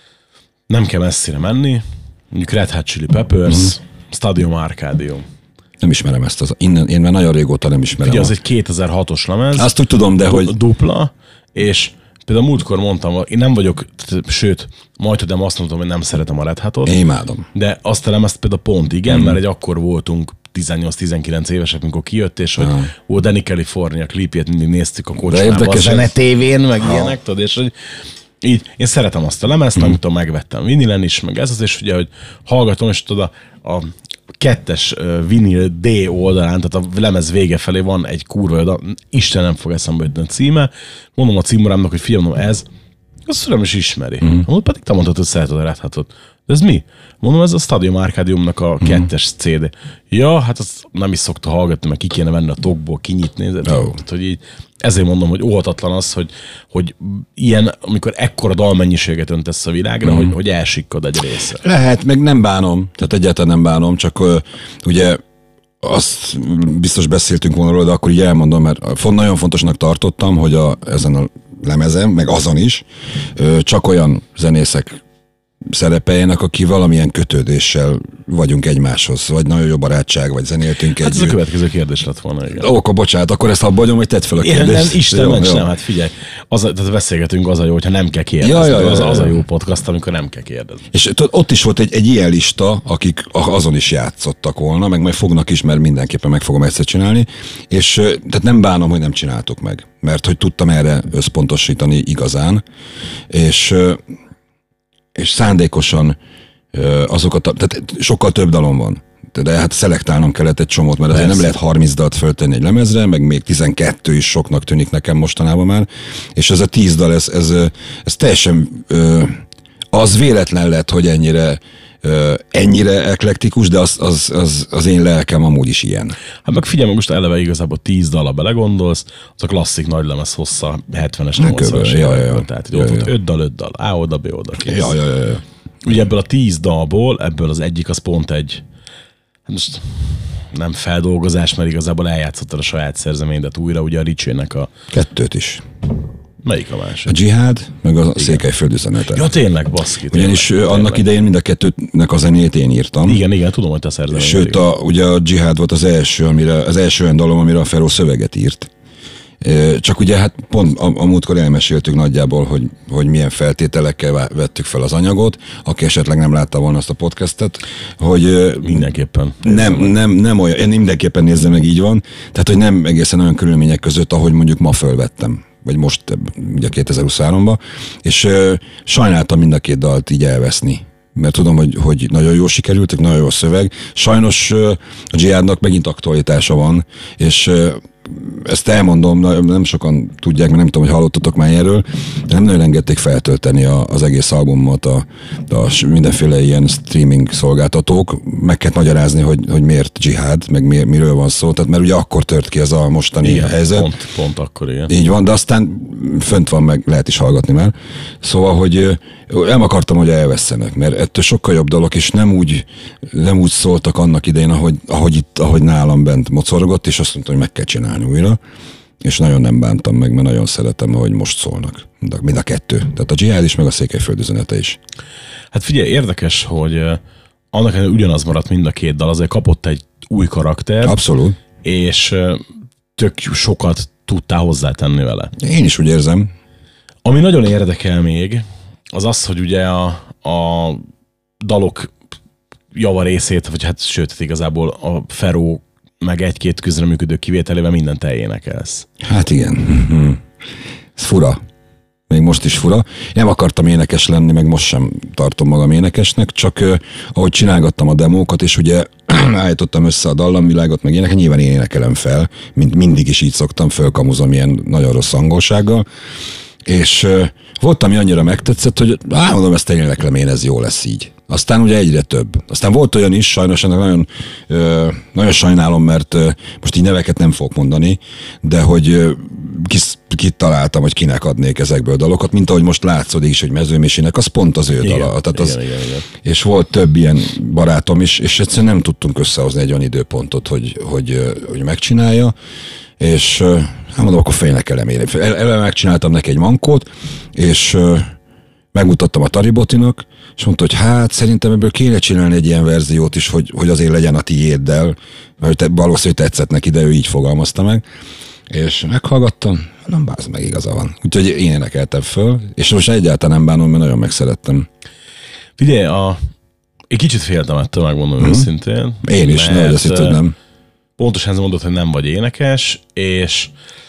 Speaker 3: nem kell messzire menni, mondjuk Red Hot Chili Peppers, mm-hmm. Stadium Arcadium.
Speaker 4: Nem ismerem ezt, az, innen, én már nagyon régóta nem ismerem.
Speaker 3: Figyelj, az egy kétezer-hatos lemez.
Speaker 4: Azt úgy tudom, de hogy...
Speaker 3: Dupla, és például múltkor mondtam, én nem vagyok, sőt, majd tudom, azt mondtam, hogy nem szeretem a Red Hotot.
Speaker 4: Én imádom.
Speaker 3: De azt a lemezt például pont igen, mm-hmm. mert egy akkor voltunk tizennyolc-tizenkilenc évesek, amikor kijött, és hogy ah. ó, Danny California klipjét mindig néztük a kocsmába, a Zene té vén, meg ah. ilyenek, tudod, és hogy így, én szeretem azt a lemezt, mm. amit megvettem vinilen is, meg ez az, és ugye, hogy hallgatom, és tudod, a, a kettes uh, vinil D oldalán, tehát a lemez vége felé van egy kurva oldal, Isten nem fog eszembe jutni a címe, mondom a címborámnak, hogy figyelm, ez, azt nem is ismeri. Mm. Mondom, pedig te mondtad, hogy szereted a Red Hotot. De ez mi? Mondom, ez a Stadium Arcadiumnak a mm. kettes cé dé. Ja, hát azt nem is szokta hallgatni, mert ki kéne venni a tokból, kinyitni. Oh. Tehát, hogy így, ezért mondom, hogy óhatatlan az, hogy, hogy ilyen, amikor ekkora dalmennyiséget öntesz a világra, mm. hogy, hogy elsikkad egy része.
Speaker 4: Lehet, meg nem bánom, tehát egyáltalán nem bánom, csak uh, ugye azt biztos beszéltünk volna róla, de akkor így elmondom, mert nagyon fontosnak tartottam, hogy a, ezen a lemezem, meg azon is, uh, csak olyan zenészek szerepeljenek, aki valamilyen kötődéssel vagyunk egymáshoz, vagy nagyon jó barátság, vagy zenéltünk
Speaker 3: hát
Speaker 4: együtt.
Speaker 3: Ez a következő kérdés lett volna, igen.
Speaker 4: Ó, akkor bocsánat, akkor ezt abba hagyom, hogy tedd fel a kérdést.
Speaker 3: Nem, Isten ments, nem, hát figyelj, az a, tehát beszélgetünk, az a jó, hogyha nem kell kérdezni. Ja, ja, ja, az, az a jó podcast, amikor nem kell kérdezni.
Speaker 4: És ott is volt egy, egy ilyen lista, akik azon is játszottak volna, meg majd fognak is, mert mindenképpen meg fogom egyszer csinálni, és tehát nem bánom, hogy nem csináltuk meg, mert hogy tudtam erre összpontosítani igazán, és és szándékosan azokat, tehát sokkal több dalom van. De hát szelektálnom kellett egy csomót, mert azért nem lehet harminc dalt föltenni egy lemezre, meg még tizenkettő is soknak tűnik nekem mostanában már. És ez a tíz dal, ez, ez, ez teljesen az véletlen lett, hogy ennyire ennyire eklektikus, de az, az, az, az én lelkem amúgy is ilyen.
Speaker 3: Hát meg figyelj, most eleve igazából tíz dala belegondolsz, az a klasszik nagy lemez hossza hetvenes, nyolcvanas évekből. Tehát ja, ott ja. volt öt dal, öt dal, A oda, B oda, kész.
Speaker 4: Ja, ja, ja, ja.
Speaker 3: Ugye ebből a tíz dalból, ebből az egyik az pont egy, hát most nem feldolgozás, mert igazából eljátszottad a saját szerzeményedet újra, ugye a Ricsének a...
Speaker 4: Kettőt is.
Speaker 3: Melyik a másik?
Speaker 4: A Dzsihád, meg a Székelyföld üzenete.
Speaker 3: Ja, tényleg, baszki.
Speaker 4: Ugyanis
Speaker 3: tényleg,
Speaker 4: annak
Speaker 3: tényleg.
Speaker 4: idején mind a kettőnek a zenét én írtam.
Speaker 3: Igen, igen, tudom, hogy te szerzemény.
Speaker 4: Sőt, a, ugye a Dzsihád volt az első, amire, az első olyan dalom, amire a Feró szöveget írt. Csak ugye hát pont a, a múltkor elmeséltük nagyjából, hogy, hogy milyen feltételekkel vettük fel az anyagot, aki esetleg nem látta volna azt a podcastet, hogy
Speaker 3: mindenképpen.
Speaker 4: Nem, nem, nem olyan, én mindenképpen nézzem meg, így van. Tehát, hogy nem egészen olyan körülmények között, ahogy mondjuk ma fölvettem, vagy most ugye kétezer-huszonháromban, és uh, sajnáltam mind a két dalt így elveszni. mert tudom, hogy, hogy nagyon jól sikerültek, nagyon jó szöveg. Sajnos a dzsihádnak megint aktualitása van, és ezt elmondom, nem sokan tudják, mert nem tudom, hogy hallottatok már erről, de nem nagyon engedték feltölteni a, az egész albumot a, a mindenféle ilyen streaming szolgáltatók. Meg kell magyarázni, hogy, hogy miért dzsihád, meg mi, miről van szó, tehát mert ugye akkor tört ki ez a mostani
Speaker 3: igen,
Speaker 4: helyzet.
Speaker 3: Pont, pont akkor, igen.
Speaker 4: Így van, de aztán fönt van, meg lehet is hallgatni már. Szóval, hogy nem akartam, hogy elvesztenek, mert ettől sokkal jobb dolog, és nem úgy, nem úgy szóltak annak idején, ahogy, ahogy itt, ahogy nálam bent mocorgott, és azt mondta, hogy meg kell csinálni újra. És nagyon nem bántam meg, mert nagyon szeretem, ahogy most szólnak. Mind a kettő. Tehát a dzsihád is, meg a Székelyföld üzenete is.
Speaker 3: Hát figyelj, érdekes, hogy annak ellenére ugyanaz maradt mind a két dal, azért kapott egy új karakter.
Speaker 4: Abszolút.
Speaker 3: És tök sokat tudtál hozzátenni vele.
Speaker 4: Én is úgy érzem.
Speaker 3: Ami nagyon érdekel még, az az, hogy ugye a, a dalok java részét, vagy hát sőt, igazából a Feró meg egy-két közreműködő kivételével mindent te énekelsz.
Speaker 4: Hát igen. Ez fura. Még most is fura. Nem akartam énekes lenni, meg most sem tartom magam énekesnek, csak uh, ahogy csinálgattam a demókat, és ugye állítottam össze a dallamvilágot, meg énekel, nyilván én énekelem fel, mint mindig is így szoktam, fölkamuzom ilyen nagyon rossz angolsággal, és uh, volt, ami annyira megtetszett, hogy á, mondom, ezt éneklem én, ez jó lesz így. Aztán ugye egyre több. Aztán volt olyan is, sajnos ennek nagyon, ö, nagyon sajnálom, mert ö, most így neveket nem fogok mondani, de hogy ö, kis, kit találtam, hogy kinek adnék ezekből dalokat, mint ahogy most látszódik is, hogy Mezőmésinek, az pont az ő
Speaker 3: igen,
Speaker 4: dala. Tehát az,
Speaker 3: igen, igen, igen.
Speaker 4: És volt több ilyen barátom is, és egyszerűen nem tudtunk összehozni egy olyan időpontot, hogy, hogy, hogy megcsinálja, és hát mondom, akkor félnekelem én. Eleve megcsináltam neki egy mankót, és megmutattam a Taribotinak, és mondta, hogy hát szerintem ebből kéne csinálni egy ilyen verziót is, hogy, hogy azért legyen a tiéddel, mert te, valószínűleg tetszett neki, de ő így fogalmazta meg. És meghallgattam, nem báz meg, igaza van. Úgyhogy én énekeltem föl, és most egyáltalán nem bánom, mert nagyon megszerettem.
Speaker 3: Figyelj, a... én kicsit féltem ettől, megmondom mm-hmm. őszintén.
Speaker 4: Én is, nehogy azt hittem, nem.
Speaker 3: Pontosan ez mondod, hogy nem vagy énekes, és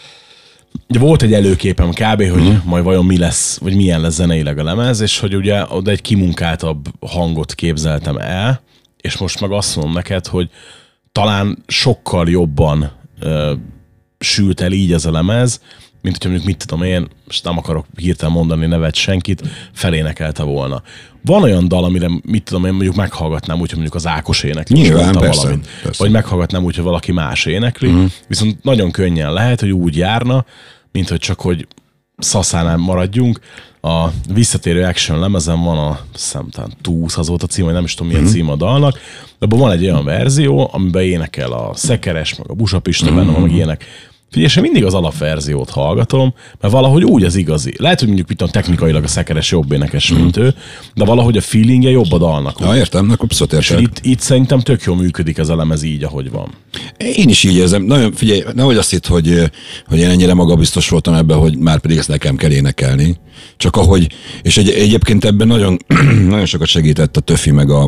Speaker 3: ugye volt egy előképem kb., hogy mm. majd vajon mi lesz, vagy milyen lesz zeneileg a lemez, és hogy ugye oda egy kimunkáltabb hangot képzeltem el, és most meg azt mondom neked, hogy talán sokkal jobban ö, sült el így ez a lemez, mint hogyha mondjuk mit tudom én, most nem akarok hirtelen mondani nevet senkit, felénekelte volna. Van olyan dal, amire mit tudom én mondjuk meghallgatnám úgy, hogy mondjuk az Ákos énekli.
Speaker 4: Nyilván, persze,
Speaker 3: valamit,
Speaker 4: persze.
Speaker 3: Vagy meghallgatnám úgy, hogy valaki más énekli, mm. viszont nagyon könnyen lehet, hogy úgy járna, mint hogy csak, hogy szaszánál maradjunk. A visszatérő Action lemezen van a szemtán túsz, az volt a cím, vagy nem is tudom milyen mm. cím a dalnak, de abban van egy olyan verzió, amiben énekel a Szekeres, meg a Busapista mm. benne van, meg ilyenek. Figyelj, és mindig az alapverziót hallgatom, mert valahogy úgy az igazi. Lehet, hogy mondjuk mit tudom, technikailag a Szekeres jobb énekes, mm. mint ő, de valahogy a feelingje jobb a dalnak.
Speaker 4: Ja, értem, akkor abszolút értem.
Speaker 3: Itt, itt szerintem tök jól működik ez a lemez így, ahogy van.
Speaker 4: Én is így érzem. Nagyon, figyelj, nehogy azt hitt, hogy, hogy én ennyire magabiztos voltam ebben, hogy már pedig ezt nekem kell énekelni. Csak ahogy, és egy, egyébként ebben nagyon, nagyon sokat segített a Töfi meg a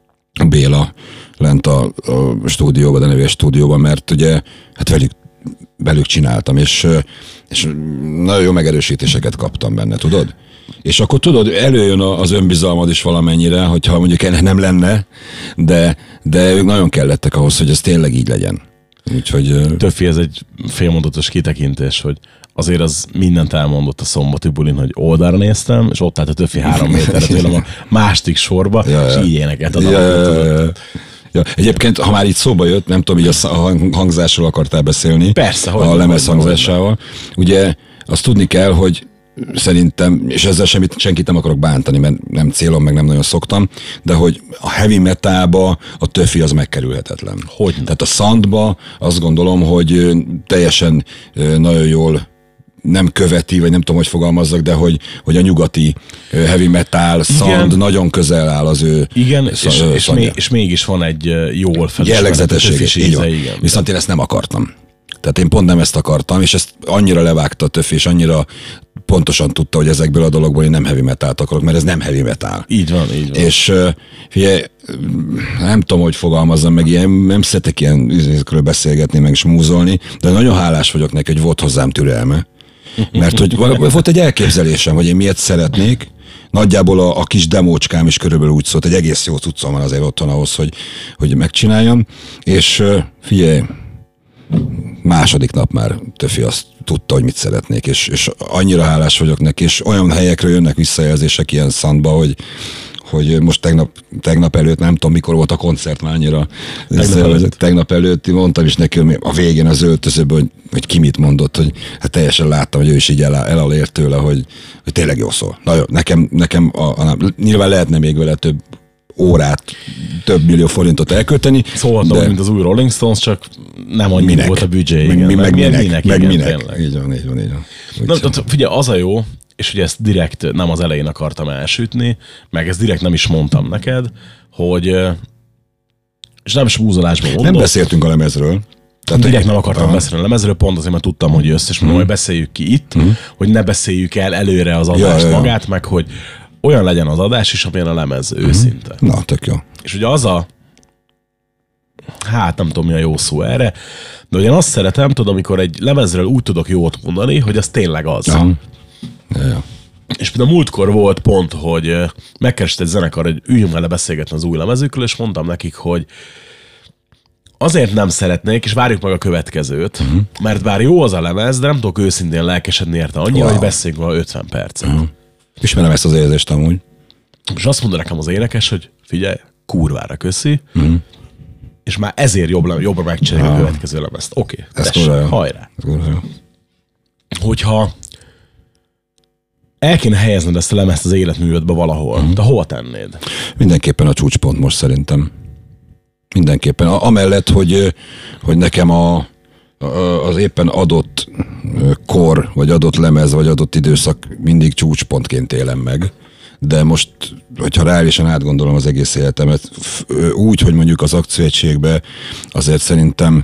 Speaker 4: Béla lent a, a stúdióban, a nevés stúdióban, mert ugye hát velük velük csináltam, és, és nagyon jó megerősítéseket kaptam benne, tudod? És akkor tudod, előjön az önbizalmad is valamennyire, hogyha mondjuk ennek nem lenne, de, de ők nagyon kellettek ahhoz, hogy ez tényleg így legyen. Úgyhogy... Töffi,
Speaker 3: ez egy félmondatos kitekintés, hogy azért az mindent elmondott a szombati bulin, hogy oldalra néztem, és ott állt a Töffi három méterre tőlem a másik sorba, ja, és így énekelt a
Speaker 4: ja, ja, ja. Ja, egyébként, ha már itt szóba jött, nem tudom, így a hangzásról akartál beszélni.
Speaker 3: Persze,
Speaker 4: hogy a lemez hangzásával. Ugye azt tudni kell, hogy szerintem, és ezzel semmit, senkit nem akarok bántani, mert nem célom, meg nem nagyon szoktam, de hogy a heavy metalba a Töffi az megkerülhetetlen.
Speaker 3: Hogy?
Speaker 4: Tehát a soundba azt gondolom, hogy teljesen nagyon jól nem követi, vagy nem tudom, hogy fogalmazzak, de hogy, hogy a nyugati heavy metal sound nagyon közel áll az ő
Speaker 3: igen, és, és, még, és mégis van egy jól felismert
Speaker 4: jellegzetesség. Igen. Viszont én ezt nem akartam. Tehát én pont nem ezt akartam, és ezt annyira levágta a Töffi, és annyira pontosan tudta, hogy ezekből a dologból én nem heavy metalt akarok, mert ez nem heavy metal.
Speaker 3: Így van, így van.
Speaker 4: És figyelj, nem tudom, hogy fogalmazzam meg, ilyen, nem szeretek ilyen üzletekről beszélgetni, meg smúzolni, de nagyon hálás vagyok neki, hogy volt hozzám türelme. Mert hogy volt egy elképzelésem, hogy én miért szeretnék, nagyjából a, a kis demócskám is körülbelül úgy szólt, egy egész jó cuccom van azért otthon ahhoz, hogy, hogy megcsináljam, és figyelj, második nap már Töfi azt tudta, hogy mit szeretnék, és, és annyira hálás vagyok neki, és olyan helyekről jönnek visszajelzések ilyen szandba, hogy hogy most tegnap, tegnap előtt, nem tudom mikor volt a koncert, már annyira
Speaker 3: tegnap előtt,
Speaker 4: tegnap előtt mondtam is neki, hogy a végén az öltözőből, hogy, hogy ki mit mondott, hogy hát teljesen láttam, hogy ő is így el, elalért tőle, hogy, hogy tényleg jó szól. Nagyon, nekem, nekem a, a, nyilván lehetne még vele több órát, több millió forintot elkölteni.
Speaker 3: Szóltam, de... mint az új Rolling Stones, csak nem annyi
Speaker 4: minek?
Speaker 3: volt a büdzsé.
Speaker 4: Meg, meg, meg minek?
Speaker 3: minek,
Speaker 4: meg
Speaker 3: igen,
Speaker 4: minek?
Speaker 3: Tényleg.
Speaker 4: Így van, így van, így van.
Speaker 3: Na, figyelj, az a jó, és ugye ezt direkt nem az elején akartam elsütni, meg ezt direkt nem is mondtam neked, hogy, és nem is húzolásban mondom.
Speaker 4: Nem beszéltünk a lemezről.
Speaker 3: Tehát, direkt nem akartam aha. beszélni a lemezről, pont azért, mert tudtam, hogy jössz, és mondom, hmm. hogy beszéljük ki itt, hmm. hogy ne beszéljük el előre az adást ja, ja, magát, meg hogy olyan legyen az adás is, amilyen a lemez hmm. őszinte.
Speaker 4: Na, tök jó.
Speaker 3: És ugye az a, hát nem tudom mi a jó szó erre, de ugye én azt szeretem, tudod, amikor egy lemezről úgy tudok jót mondani, hogy az tényleg az.
Speaker 4: Aha. Ja, ja.
Speaker 3: És például múltkor volt pont, hogy megkeresett egy zenekar, hogy üljünk vele beszélgetni az új lemezükről, és mondtam nekik, hogy azért nem szeretnék, és várjuk meg a következőt, uh-huh. mert bár jó az a lemez, de nem tudok őszintén lelkesedni érte annyira, wow. hogy beszéljünk vele ötven percet. Uh-huh.
Speaker 4: Ismerem ezt az érzést amúgy.
Speaker 3: És azt mondta nekem az énekes, hogy figyelj, kurvára köszi, uh-huh. és már ezért jobb, jobbra megcsináljuk uh-huh. a következő lemezt. Oké, okay, tessék, hajrá. Hogyha el kéne helyezned ezt a lemezt az életművődbe valahol, uh-huh. de hova tennéd?
Speaker 4: Mindenképpen a csúcspont most szerintem. Mindenképpen. Amellett, hogy, hogy nekem a, az éppen adott kor, vagy adott lemez, vagy adott időszak mindig csúcspontként élem meg. De most, hogyha reálisan átgondolom az egész életemet, úgy, hogy mondjuk az akcióegységben azért szerintem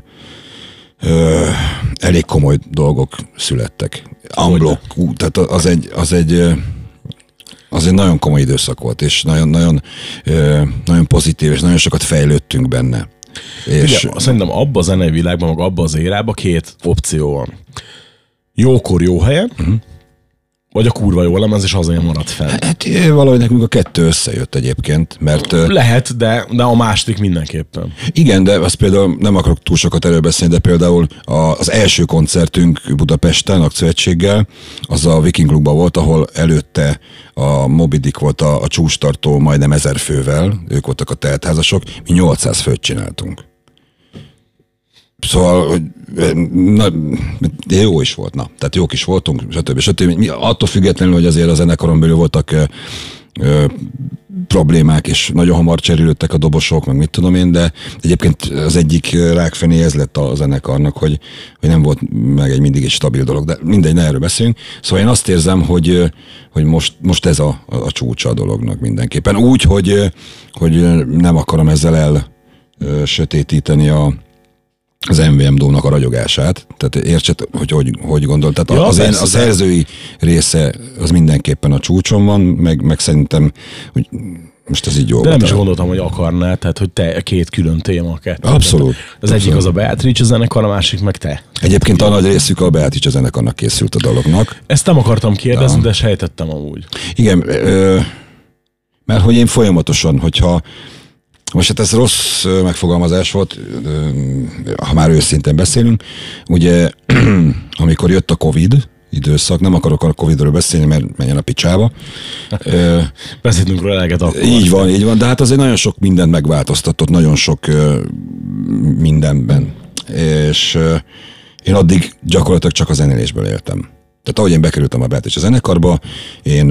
Speaker 4: ö, elég komoly dolgok születtek. Unblock, tehát az egy, az egy az egy nagyon komoly időszak volt, és nagyon, nagyon, nagyon pozitív, és nagyon sokat fejlődtünk benne. És
Speaker 3: ugye, szerintem abban a zenei világban, meg abban az érában két opció van. Jókor jó helyen, uh-huh. vagy a kurva jó lemez, és azért maradt fel.
Speaker 4: Hát valahogy nekünk a kettő összejött egyébként, mert...
Speaker 3: Lehet, de, de a második mindenképpen.
Speaker 4: Igen, de azt például nem akarok túl sokat erről beszélni, de például az első koncertünk Budapesten, akcióegységgel, az a Viking Klubban volt, ahol előtte a Moby Dick volt a, a csúcstartó majdnem ezer fővel, ők voltak a teltházasok, mi nyolcszáz főt csináltunk. Szóval, hogy na, jó is volt, na, tehát jók is voltunk, stb. stb. Mi, attól függetlenül, hogy azért a zenekaron belül voltak ö, ö, problémák, és nagyon hamar cserélődtek a dobosok, meg mit tudom én, de egyébként az egyik rákfené ez lett a zenekarnak, hogy, hogy nem volt meg egy mindig egy stabil dolog, de mindegy, ne erről beszéljünk. Szóval én azt érzem, hogy, hogy most, most ez a, a csúcsa a dolognak mindenképpen. Úgy, hogy, hogy nem akarom ezzel el ö, sötétíteni a az em vé em Dómnak a ragyogását, tehát értsed, hogy hogy, hogy gondol. Tehát ja, az én, a szerzői része az mindenképpen a csúcson van, meg, meg szerintem, hogy most ez így jó.
Speaker 3: De nem is gondoltam, hogy akarnál, tehát hogy te két külön téma a kettő.
Speaker 4: Abszolút.
Speaker 3: Az
Speaker 4: abszolút.
Speaker 3: Egyik az a Beatrice zenekar, a másik meg te.
Speaker 4: Egyébként a nagy részük a Beatrice zenekarnak készült a dolognak.
Speaker 3: Ezt nem akartam kérdezni, de, de sejtettem amúgy.
Speaker 4: Igen, ö, mert hogy én folyamatosan, hogyha most hát ez rossz megfogalmazás volt, ha már őszintén beszélünk. Ugye, amikor jött a Covid időszak, nem akarok a Covidról beszélni, mert menjen a picsába.
Speaker 3: Beszéltünk róla eleget akkor.
Speaker 4: Így van, így van, de hát azért nagyon sok mindent megváltoztatott, nagyon sok mindenben. És én addig gyakorlatilag csak a zenélésből éltem. Tehát ahogy én bekerültem a Beatrice zenekarba, én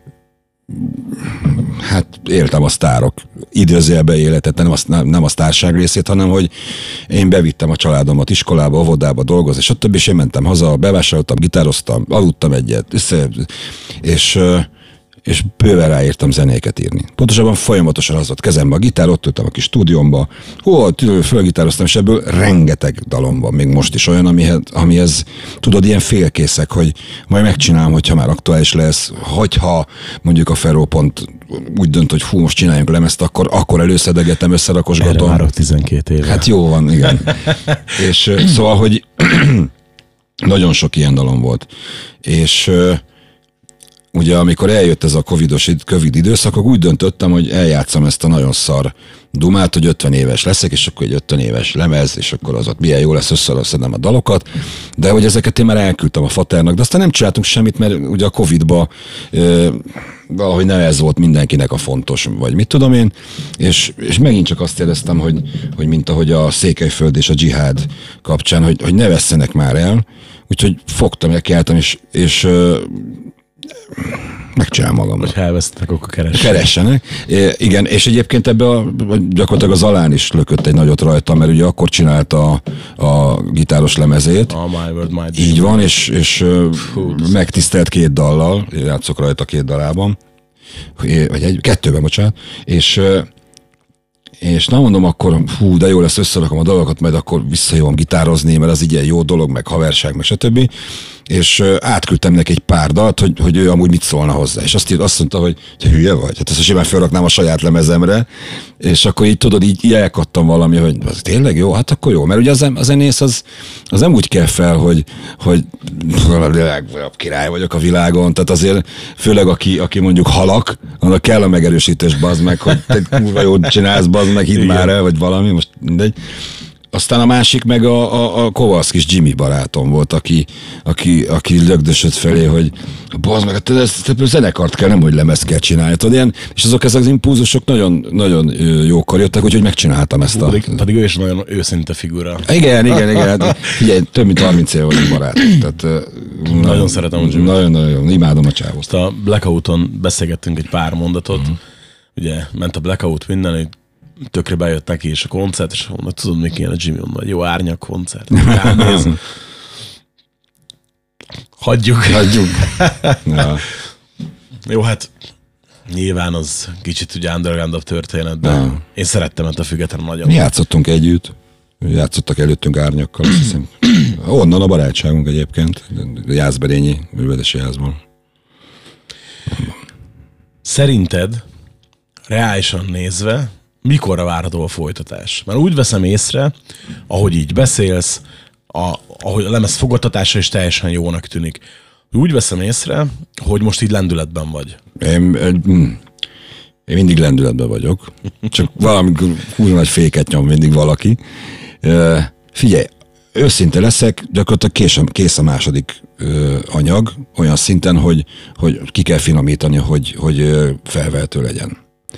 Speaker 4: hát éltem a sztárok idézőjelbe életet, nem a, nem, nem a sztárság részét, hanem hogy én bevittem a családomat iskolába, óvodába dolgozni, stb. És én mentem haza, bevásároltam, gitároztam, aludtam egyet, össze, és, és bőven ráírtam zenéket írni. Pontosabban folyamatosan az volt kezembe a gitár, ott ültem a kis stúdiómba, hol fölgitároztam, és ebből rengeteg dalom van, még most is olyan, amihez, amihez tudod, ilyen félkészek, hogy majd megcsinálom, hogyha már aktuális lesz, hogyha mondjuk a Feró pont úgy dönt, hogy hú, most csináljunk lemezt, akkor, akkor előszedegetem, összerakosgatom.
Speaker 3: Erre várok tizenkét éve.
Speaker 4: Hát jó van, igen. És szóval, hogy nagyon sok ilyen dalom volt. És ugye amikor eljött ez a covidos, covid időszak, akkor úgy döntöttem, hogy eljátszom ezt a nagyon szar dumát, hogy ötven éves leszek, és akkor egy ötven éves lemez, és akkor az ott milyen jó lesz, összeszedem a dalokat, de hogy ezeket én már elküldtem a faternak, de aztán nem csináltunk semmit, mert ugye a Covidba ö, valahogy nem ez volt mindenkinek a fontos, vagy mit tudom én, és, és megint csak azt éreztem, hogy, hogy mint ahogy a Székelyföld és a dzsihád kapcsán, hogy, hogy ne vesszenek már el, úgyhogy fogtam, elkeltem, és, és ö, megcsinál magam.
Speaker 3: Hogy elvesztek, akkor keressenek.
Speaker 4: Keressenek. É, igen, és egyébként ebbe a, gyakorlatilag az Alán is lökött egy nagyot rajta, mert ugye akkor csinálta a, a gitáros lemezét.
Speaker 3: Oh, my word, my
Speaker 4: Így van, és, és Fú, megtisztelt két dallal, játszok rajta két dalában, vagy egy, kettőben, bocsánat, és és nem mondom, akkor hú, de jó lesz, összerakom a dolgokat, majd akkor visszajövöm gitározni, mert az így egy jó dolog, meg haverság, meg stb. És uh, átküldtem neki egy pár dalt, hogy, hogy ő amúgy mit szólna hozzá. És azt, írt, azt mondta, hogy te hülye vagy, hát ezt simán felraknám a saját lemezemre, és akkor így tudod, így, így elkattam valami, hogy az tényleg jó, hát akkor jó, mert ugye az, a zenész az, az nem úgy kell fel, hogy, hogy a legjobb király vagyok a világon, tehát azért főleg aki, aki mondjuk halak, annak kell a megerősítés, bazd meg, hogy te kurva jót csinálsz, bazd meg, hidd már el, vagy valami, most mindegy. Aztán a másik meg a, a, a Kovalszkis Jimmy barátom volt, aki, aki, aki lögdösött felé, hogy bazd meg, te, te, te zenekart kell, nem hogy lemezt kell csinálni. Tudod, ilyen, és azok ezek az impulzusok nagyon, nagyon jókor jöttek, úgyhogy megcsináltam ezt a...
Speaker 3: Pedig, pedig ő is nagyon őszinte figura.
Speaker 4: Igen, igen, igen. Hát, figyelj, több mint harminc év vagyunk barátok. Tehát,
Speaker 3: nagyon nagyon szeretem a Jimmy.
Speaker 4: Nagyon, nagyon, imádom a csávot.
Speaker 3: A Blackouton beszélgettünk egy pár mondatot. Mm. Ugye ment a Blackout minden, hogy tökre bejött neki és a koncert, és mondta, tudod, mi kéne Jimmy, mondta, jó árnyak koncert. Hagyjuk.
Speaker 4: Hagyjuk. Ja.
Speaker 3: Jó, hát nyilván az kicsit ugye underground-abb történet, de ja. Én szerettem ezt a független nagyon.
Speaker 4: Mi játszottunk együtt. Játszottak előttünk árnyakkal, azt hiszem. Onnan a barátságunk egyébként. A Jászberényi művelődési házban.
Speaker 3: Szerinted reálisan nézve mikorra várható a folytatás? Mert úgy veszem észre, ahogy így beszélsz, a, ahogy a lemez fogadtatása is teljesen jónak tűnik. Úgy veszem észre, hogy most így lendületben vagy.
Speaker 4: Én, én mindig lendületben vagyok. Csak valamikor úgy nagy féket nyom mindig valaki. Figyelj, őszinte leszek, gyakorlatilag kész, kész a második anyag, olyan szinten, hogy, hogy ki kell finomítani, hogy, hogy felvehető legyen.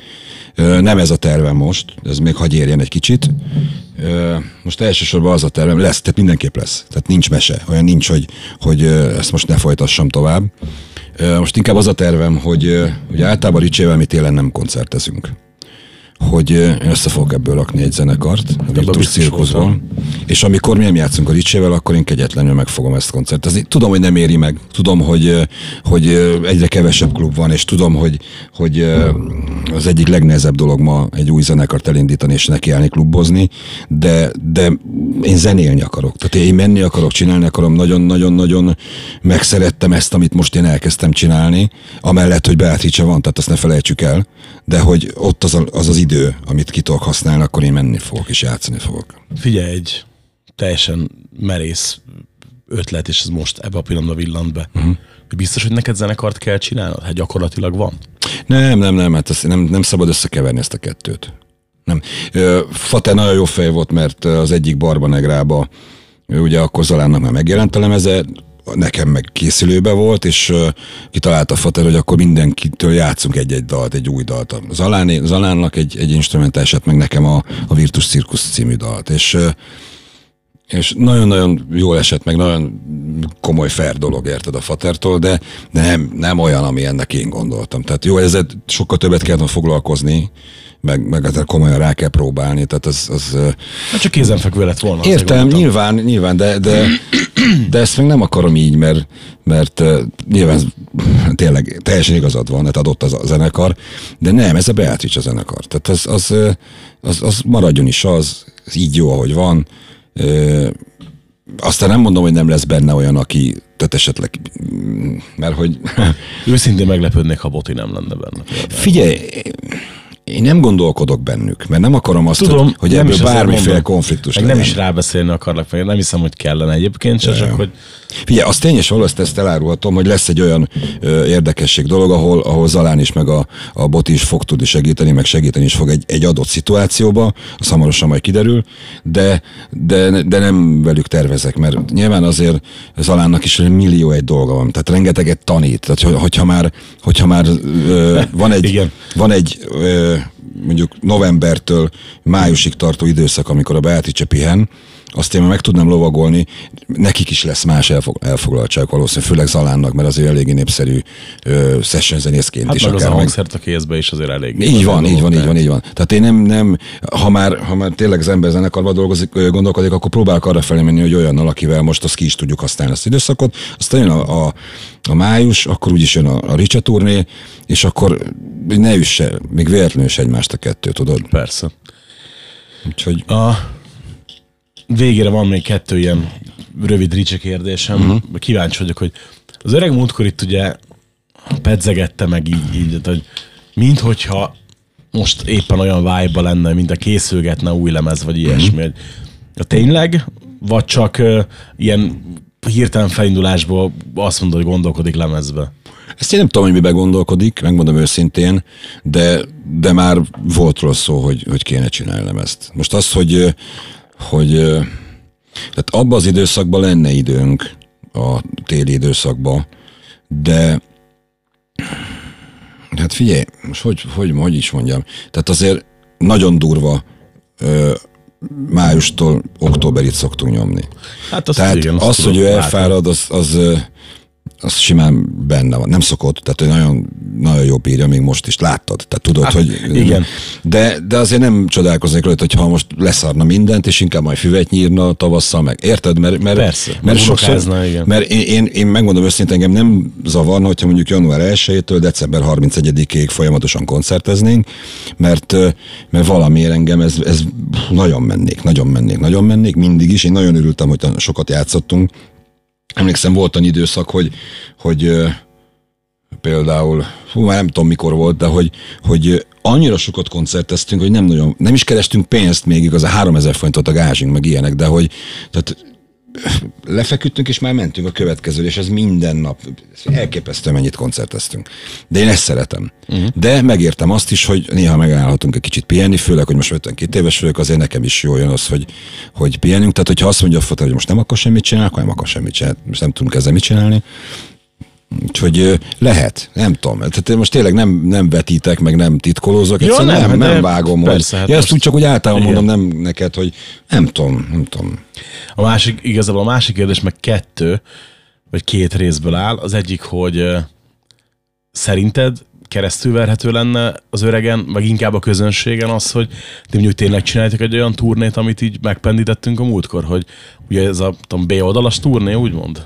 Speaker 4: Nem ez a tervem most, ez még hagy érjen egy kicsit. Most elsősorban az a tervem, lesz, tehát mindenképp lesz. Tehát nincs mese, olyan nincs, hogy, hogy ezt most ne folytassam tovább. Most inkább az a tervem, hogy, hogy általában Ricsével mi télen nem koncertezünk. Hogy össze fogok ebből rakni egy zenekart, a Virtus Cirkuszból. És amikor mi nem játszunk a Ricsével, akkor én kegyetlenül meg fogom ezt koncertezni. Tudom, hogy nem éri meg, tudom, hogy, hogy egyre kevesebb klub van, és tudom, hogy, hogy az egyik legnehezebb dolog ma egy új zenekart elindítani és nekiállni klubozni, de, de én zenélni akarok. Tehát én menni akarok, csinálni akarom, nagyon-nagyon-nagyon megszerettem ezt, amit most én elkezdtem csinálni, amellett, hogy Beatrice van, tehát azt ne felejtsük el, de hogy ott az a, az, az idő, amit ki tudok használni, akkor én menni fogok és játszani fogok.
Speaker 3: Figyelj, egy teljesen merész ötlet, és ez most ebbe a pillanatban villant be. Uh-huh. Biztos, hogy neked zenekart kell csinálnod? Hát gyakorlatilag van?
Speaker 4: Nem, nem, nem, hát ezt nem, nem szabad összekeverni ezt a kettőt. Nem. Fater nagyon jó fej volt, mert az egyik Barba Negrába, ugye akkor Zalánnak már megjelent a lemeze, nekem meg készülőbe volt, és uh, kitalálta Fater, hogy akkor mindenkitől játszunk egy-egy dalt, egy új dalt. Zalán, Zalánnak egy, egy instrumentálisat, meg nekem a, a Virtus Cirkusz című dalt. És, uh, és nagyon-nagyon jól esett, meg nagyon komoly fair dolog, érted, a Fatertól, de, de nem, nem olyan, ami ennek én gondoltam. Tehát jó, ezzel sokkal többet kellene foglalkozni, meg, meg ezzel komolyan rá kell próbálni, tehát az... az
Speaker 3: hát csak kézenfekvő lett volna.
Speaker 4: Értem, nyilván, nyilván, de, de, de ezt meg nem akarom így, mert, mert uh, nyilván tényleg teljesen igazad van, hát adott az a zenekar, de nem, ez a Beatrice a zenekar. Tehát az, az, az, az maradjon is az, az így jó, ahogy van. Uh, aztán nem mondom, hogy nem lesz benne olyan, aki tehát esetleg, mert hogy...
Speaker 3: Őszintén meglepődnék, ha Boti nem lenne benne.
Speaker 4: Figyelj, én nem gondolkodok bennük, mert nem akarom azt,
Speaker 3: Tudom,
Speaker 4: hogy, hogy ebből bármiféle konfliktus
Speaker 3: meg
Speaker 4: legyen.
Speaker 3: nem is rábeszélni akarlak, meg nem hiszem, hogy kellene egyébként se, csak hogy...
Speaker 4: Figyelj, az tényes való, ezt elárulhatom, hogy lesz egy olyan ö, érdekesség dolog, ahol, ahol Zalán is, meg a, a Boti is fog tudni segíteni, meg segíteni is fog egy, egy adott szituációba, az hamarosan majd kiderül, de, de, de nem velük tervezek, mert nyilván azért Zalánnak is millió egy dolga van, tehát rengeteget tanít, tehát hogyha már, hogyha már ö, van egy, van egy ö, mondjuk novembertől májusig tartó időszak, amikor a Beatrice pihen, azt én meg tudnám lovagolni, nekik is lesz más elfog, elfoglaltság valószínűleg, főleg Zalánnak, mert azért eléggé népszerű ö, session zenészként
Speaker 3: hát
Speaker 4: is.
Speaker 3: Hát meg
Speaker 4: akár
Speaker 3: az a hangszert a kézbe is azért elég.
Speaker 4: Így van, így van, így van, így van. Tehát én nem, nem ha, már, ha már tényleg az ember zenekarban dolgozik, gondolkodik, akkor próbálok arra felé menni, hogy olyannal, akivel most azt ki is tudjuk használni ezt időszakot, aztán jön a, a, a május, akkor úgyis jön a, a Ricse turné, és akkor ne üsse, még véletlenül is egymást a kettő, tudod?
Speaker 3: Persze.
Speaker 4: Úgyhogy...
Speaker 3: A... Végére van még kettő ilyen rövid Ricse kérdésem. Uh-huh. Kíváncsi vagyok, hogy az öreg múltkor itt ugye pedzegette meg így, így hogy minthogyha most éppen olyan vibe-ba lenne, mint a készülgetne új lemez, vagy ilyesmi. Uh-huh. A tényleg? Vagy csak uh, ilyen hirtelen felindulásból azt mondod, hogy gondolkodik lemezbe?
Speaker 4: Ezt én nem tudom, hogy miben gondolkodik, megmondom őszintén, de, de már volt róla szó, hogy, hogy kéne csinálni lemezt. Most az, hogy hogy tehát abban az időszakban lenne időnk, a téli időszakban, de hát figyelj, most hogy, hogy, hogy is mondjam, tehát azért nagyon durva ö, májustól októberig szoktunk nyomni. Hát az tehát igen, az, hogy ő elfárad, az, az, az simán benne van. Nem szokott, tehát nagyon, nagyon jó bírja, még most is láttad. Tehát tudod, hát, hogy...
Speaker 3: Igen.
Speaker 4: De, de azért nem csodálkoznék rajta, hogyha most leszarna mindent, és inkább majd füvet nyírna tavasszal, meg érted? Mert, mert,
Speaker 3: Persze,
Speaker 4: mert sokszor, igen. Mert én, én, én megmondom őszintén, engem nem zavarna, hogyha mondjuk január elsejétől december harmincegyedikéig folyamatosan koncerteznénk, mert, mert valamiért engem ez, ez nagyon mennék, nagyon mennék, nagyon mennék, mindig is. Én nagyon örültem, hogy sokat játszottunk. Emlékszem, volt egy időszak, hogy, hogy uh, például, hú, már nem tudom mikor volt, de hogy, hogy annyira sokat koncerteztünk, hogy nem nagyon, nem is kerestünk pénzt még, igaz, a háromezer forintot a gázsink, meg ilyenek, de hogy tehát lefeküdtünk, és már mentünk a következő, és ez minden nap, elképesztő, mennyit koncerteztünk. De én ezt szeretem. Uh-huh. De megértem azt is, hogy néha megállhatunk egy kicsit pihenni, főleg, hogy most ötvenkét éves vagyok, azért nekem is jól jön az, hogy, hogy pihenjünk. Tehát, hogyha azt mondja a fotel, hogy most nem akar semmit csinálni, akkor nem akar semmit csinálni. Most nem tudunk ezzel mit csinálni. Úgyhogy lehet, nem tudom. Tehát most tényleg nem, nem vetítek, meg nem titkolózok,
Speaker 3: jó,
Speaker 4: nem, nem, nem vágom.
Speaker 3: Persze,
Speaker 4: hogy,
Speaker 3: hát
Speaker 4: ja, ezt úgy csak úgy általában
Speaker 3: igen.
Speaker 4: mondom nem neked, hogy nem tudom, nem tudom.
Speaker 3: A másik, igazából a másik kérdés meg kettő, vagy két részből áll. Az egyik, hogy uh, szerinted keresztülverhető lenne az öregen, vagy inkább a közönségen az, hogy ti mondjuk tényleg csináljátok egy olyan turnét, amit így megpendítettünk a múltkor, hogy ugye ez a tudom, B-oldalas turné, úgymond?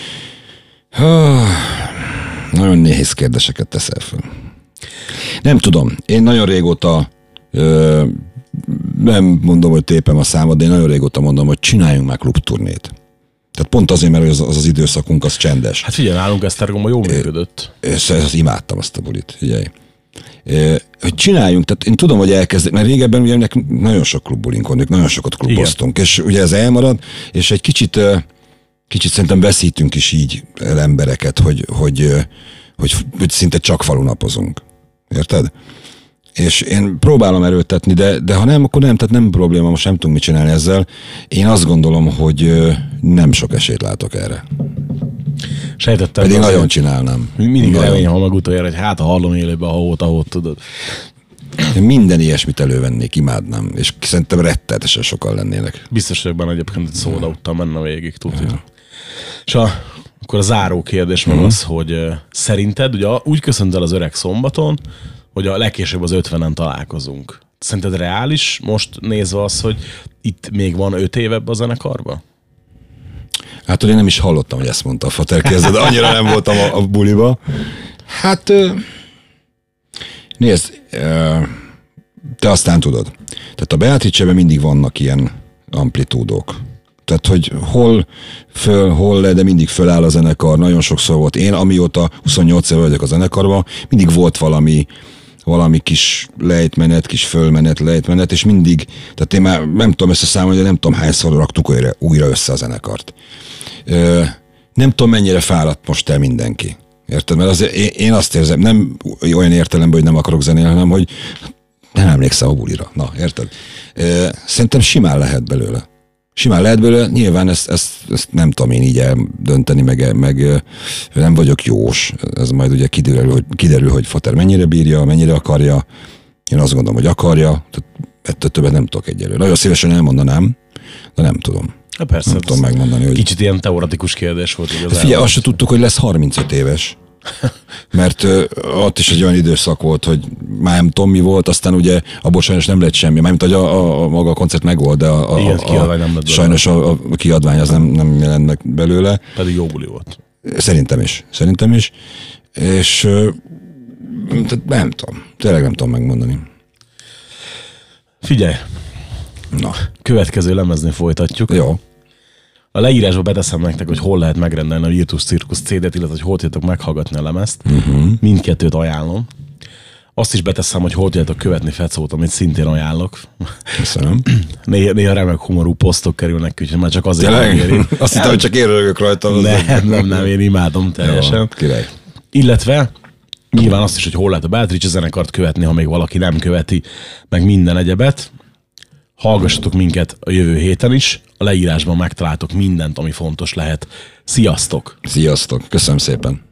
Speaker 4: Nagyon nehéz kérdéseket teszel fel. Nem tudom. Én nagyon régóta ö, nem mondom, hogy tépem a számot, de én nagyon régóta mondom, hogy csináljunk már klubturnét. Tehát pont azért, mert az, az az időszakunk az csendes.
Speaker 3: Hát figyelj, nálunk Esztergomban jól működött.
Speaker 4: Ezt, ezt imádtam azt a bulit, figyelj. Hogy csináljunk, tehát én tudom, hogy elkezdek, mert régebben ugye nagyon sok klubbulink volt, nagyon sokat kluboztunk, igen. És ugye ez elmarad, és egy kicsit Kicsit szerintem veszítünk is így el embereket, hogy, hogy, hogy, hogy szinte csak falunapozunk. Érted? És én próbálom erőltetni, de, de ha nem, akkor nem, tehát nem probléma, most nem tudunk mit csinálni ezzel. Én azt gondolom, hogy nem sok esélyt látok erre.
Speaker 3: Sejtettem.
Speaker 4: Pedig nagyon csinálnám.
Speaker 3: Mindig remény, ha meg utoljára, hogy hát a hallom élőben, ahol, ahol tudod.
Speaker 4: Én minden ilyesmit elővennék, imádnám, és szerintem rettenetesen sokan lennének.
Speaker 3: Biztos vagyok benne, egyébként egy szóda után menne végig, tudod. És a, akkor a záró kérdés meg az, hogy uh, szerinted, ugye úgy köszönt el az öreg szombaton, hogy a legkésőbb az ötvenen találkozunk. Szerinted reális most nézve az, hogy itt még van öt év ebbe a zenekarba?
Speaker 4: Hát, hogy én nem is hallottam, hogy ezt mondta a Fater kezdet, de annyira nem voltam a, a buliba. Hát, nézd, te aztán tudod. Tehát a Beatrice-ben mindig vannak ilyen amplitúdók. Tehát, hogy hol föl, hol le, de mindig föláll a zenekar. Nagyon sokszor volt. Én, amióta huszonnyolc éve vagyok a zenekarban, mindig volt valami, valami kis lejtmenet, kis fölmenet, lejtmenet, és mindig, tehát én már nem tudom összeszámolni, de nem tudom hányszor raktuk újra, újra össze a zenekart. Ö, nem tudom mennyire fáradt most el mindenki. Érted? Mert azért én, én azt érzem, nem olyan értelemben, hogy nem akarok zenélni, hanem hogy nem emlékszem a bulira. Na, érted? Ö, szerintem simán lehet belőle. Simán lehet belőle, nyilván ezt, ezt, ezt nem tudom én így eldönteni, meg, meg nem vagyok jós. Ez majd ugye kiderül, hogy, kiderül, hogy Fater mennyire bírja, mennyire akarja. Én azt gondolom, hogy akarja. Tehát ettől többet nem tudok egyelőre. Nagyon szívesen elmondanám, de nem tudom.
Speaker 3: Ja, persze.
Speaker 4: Nem tudom megmondani, hogy...
Speaker 3: Kicsit ilyen teoretikus kérdés volt.
Speaker 4: Figyelj, azt se tudtuk, hogy lesz harmincöt éves. Mert ö, ott is egy olyan időszak volt, hogy már nem tudom mi volt, aztán ugye abból sajnos nem lett semmi. Mármint, hogy a, a, a maga a koncert megvolt, de a, a,
Speaker 3: igen,
Speaker 4: a,
Speaker 3: kiadvány nem lett
Speaker 4: sajnos a, a kiadvány az nem, nem jelent meg belőle.
Speaker 3: Pedig jó buli volt.
Speaker 4: Szerintem is. Szerintem is. És ö, nem tudom. Tényleg nem tudom megmondani.
Speaker 3: Figyelj.
Speaker 4: Na.
Speaker 3: Következő lemezni folytatjuk.
Speaker 4: Jó.
Speaker 3: A leírásba beteszem nektek, hogy hol lehet megrendelni a Virtus Circus cé dét, illetve hogy hol tudjátok meghallgatni a lemezt. Uh-huh. Mindkettőt ajánlom. Azt is beteszem, hogy hol tudjátok követni Fecót, amit szintén ajánlok.
Speaker 4: Köszönöm.
Speaker 3: Néha, néha remek humorú posztok kerülnek, úgyhogy már csak azért
Speaker 4: éri. Azt hittem, hogy csak én rögök rajta.
Speaker 3: Nem, nem, nem, én imádom teljesen.
Speaker 4: Jó, király.
Speaker 3: Illetve nyilván azt is, hogy hol lehet a Beatrice zenekart követni, ha még valaki nem követi, meg minden egyebet. Hallgassatok minket a jövő héten is, a leírásban megtaláltok mindent, ami fontos lehet. Sziasztok!
Speaker 4: Sziasztok! Köszönöm szépen!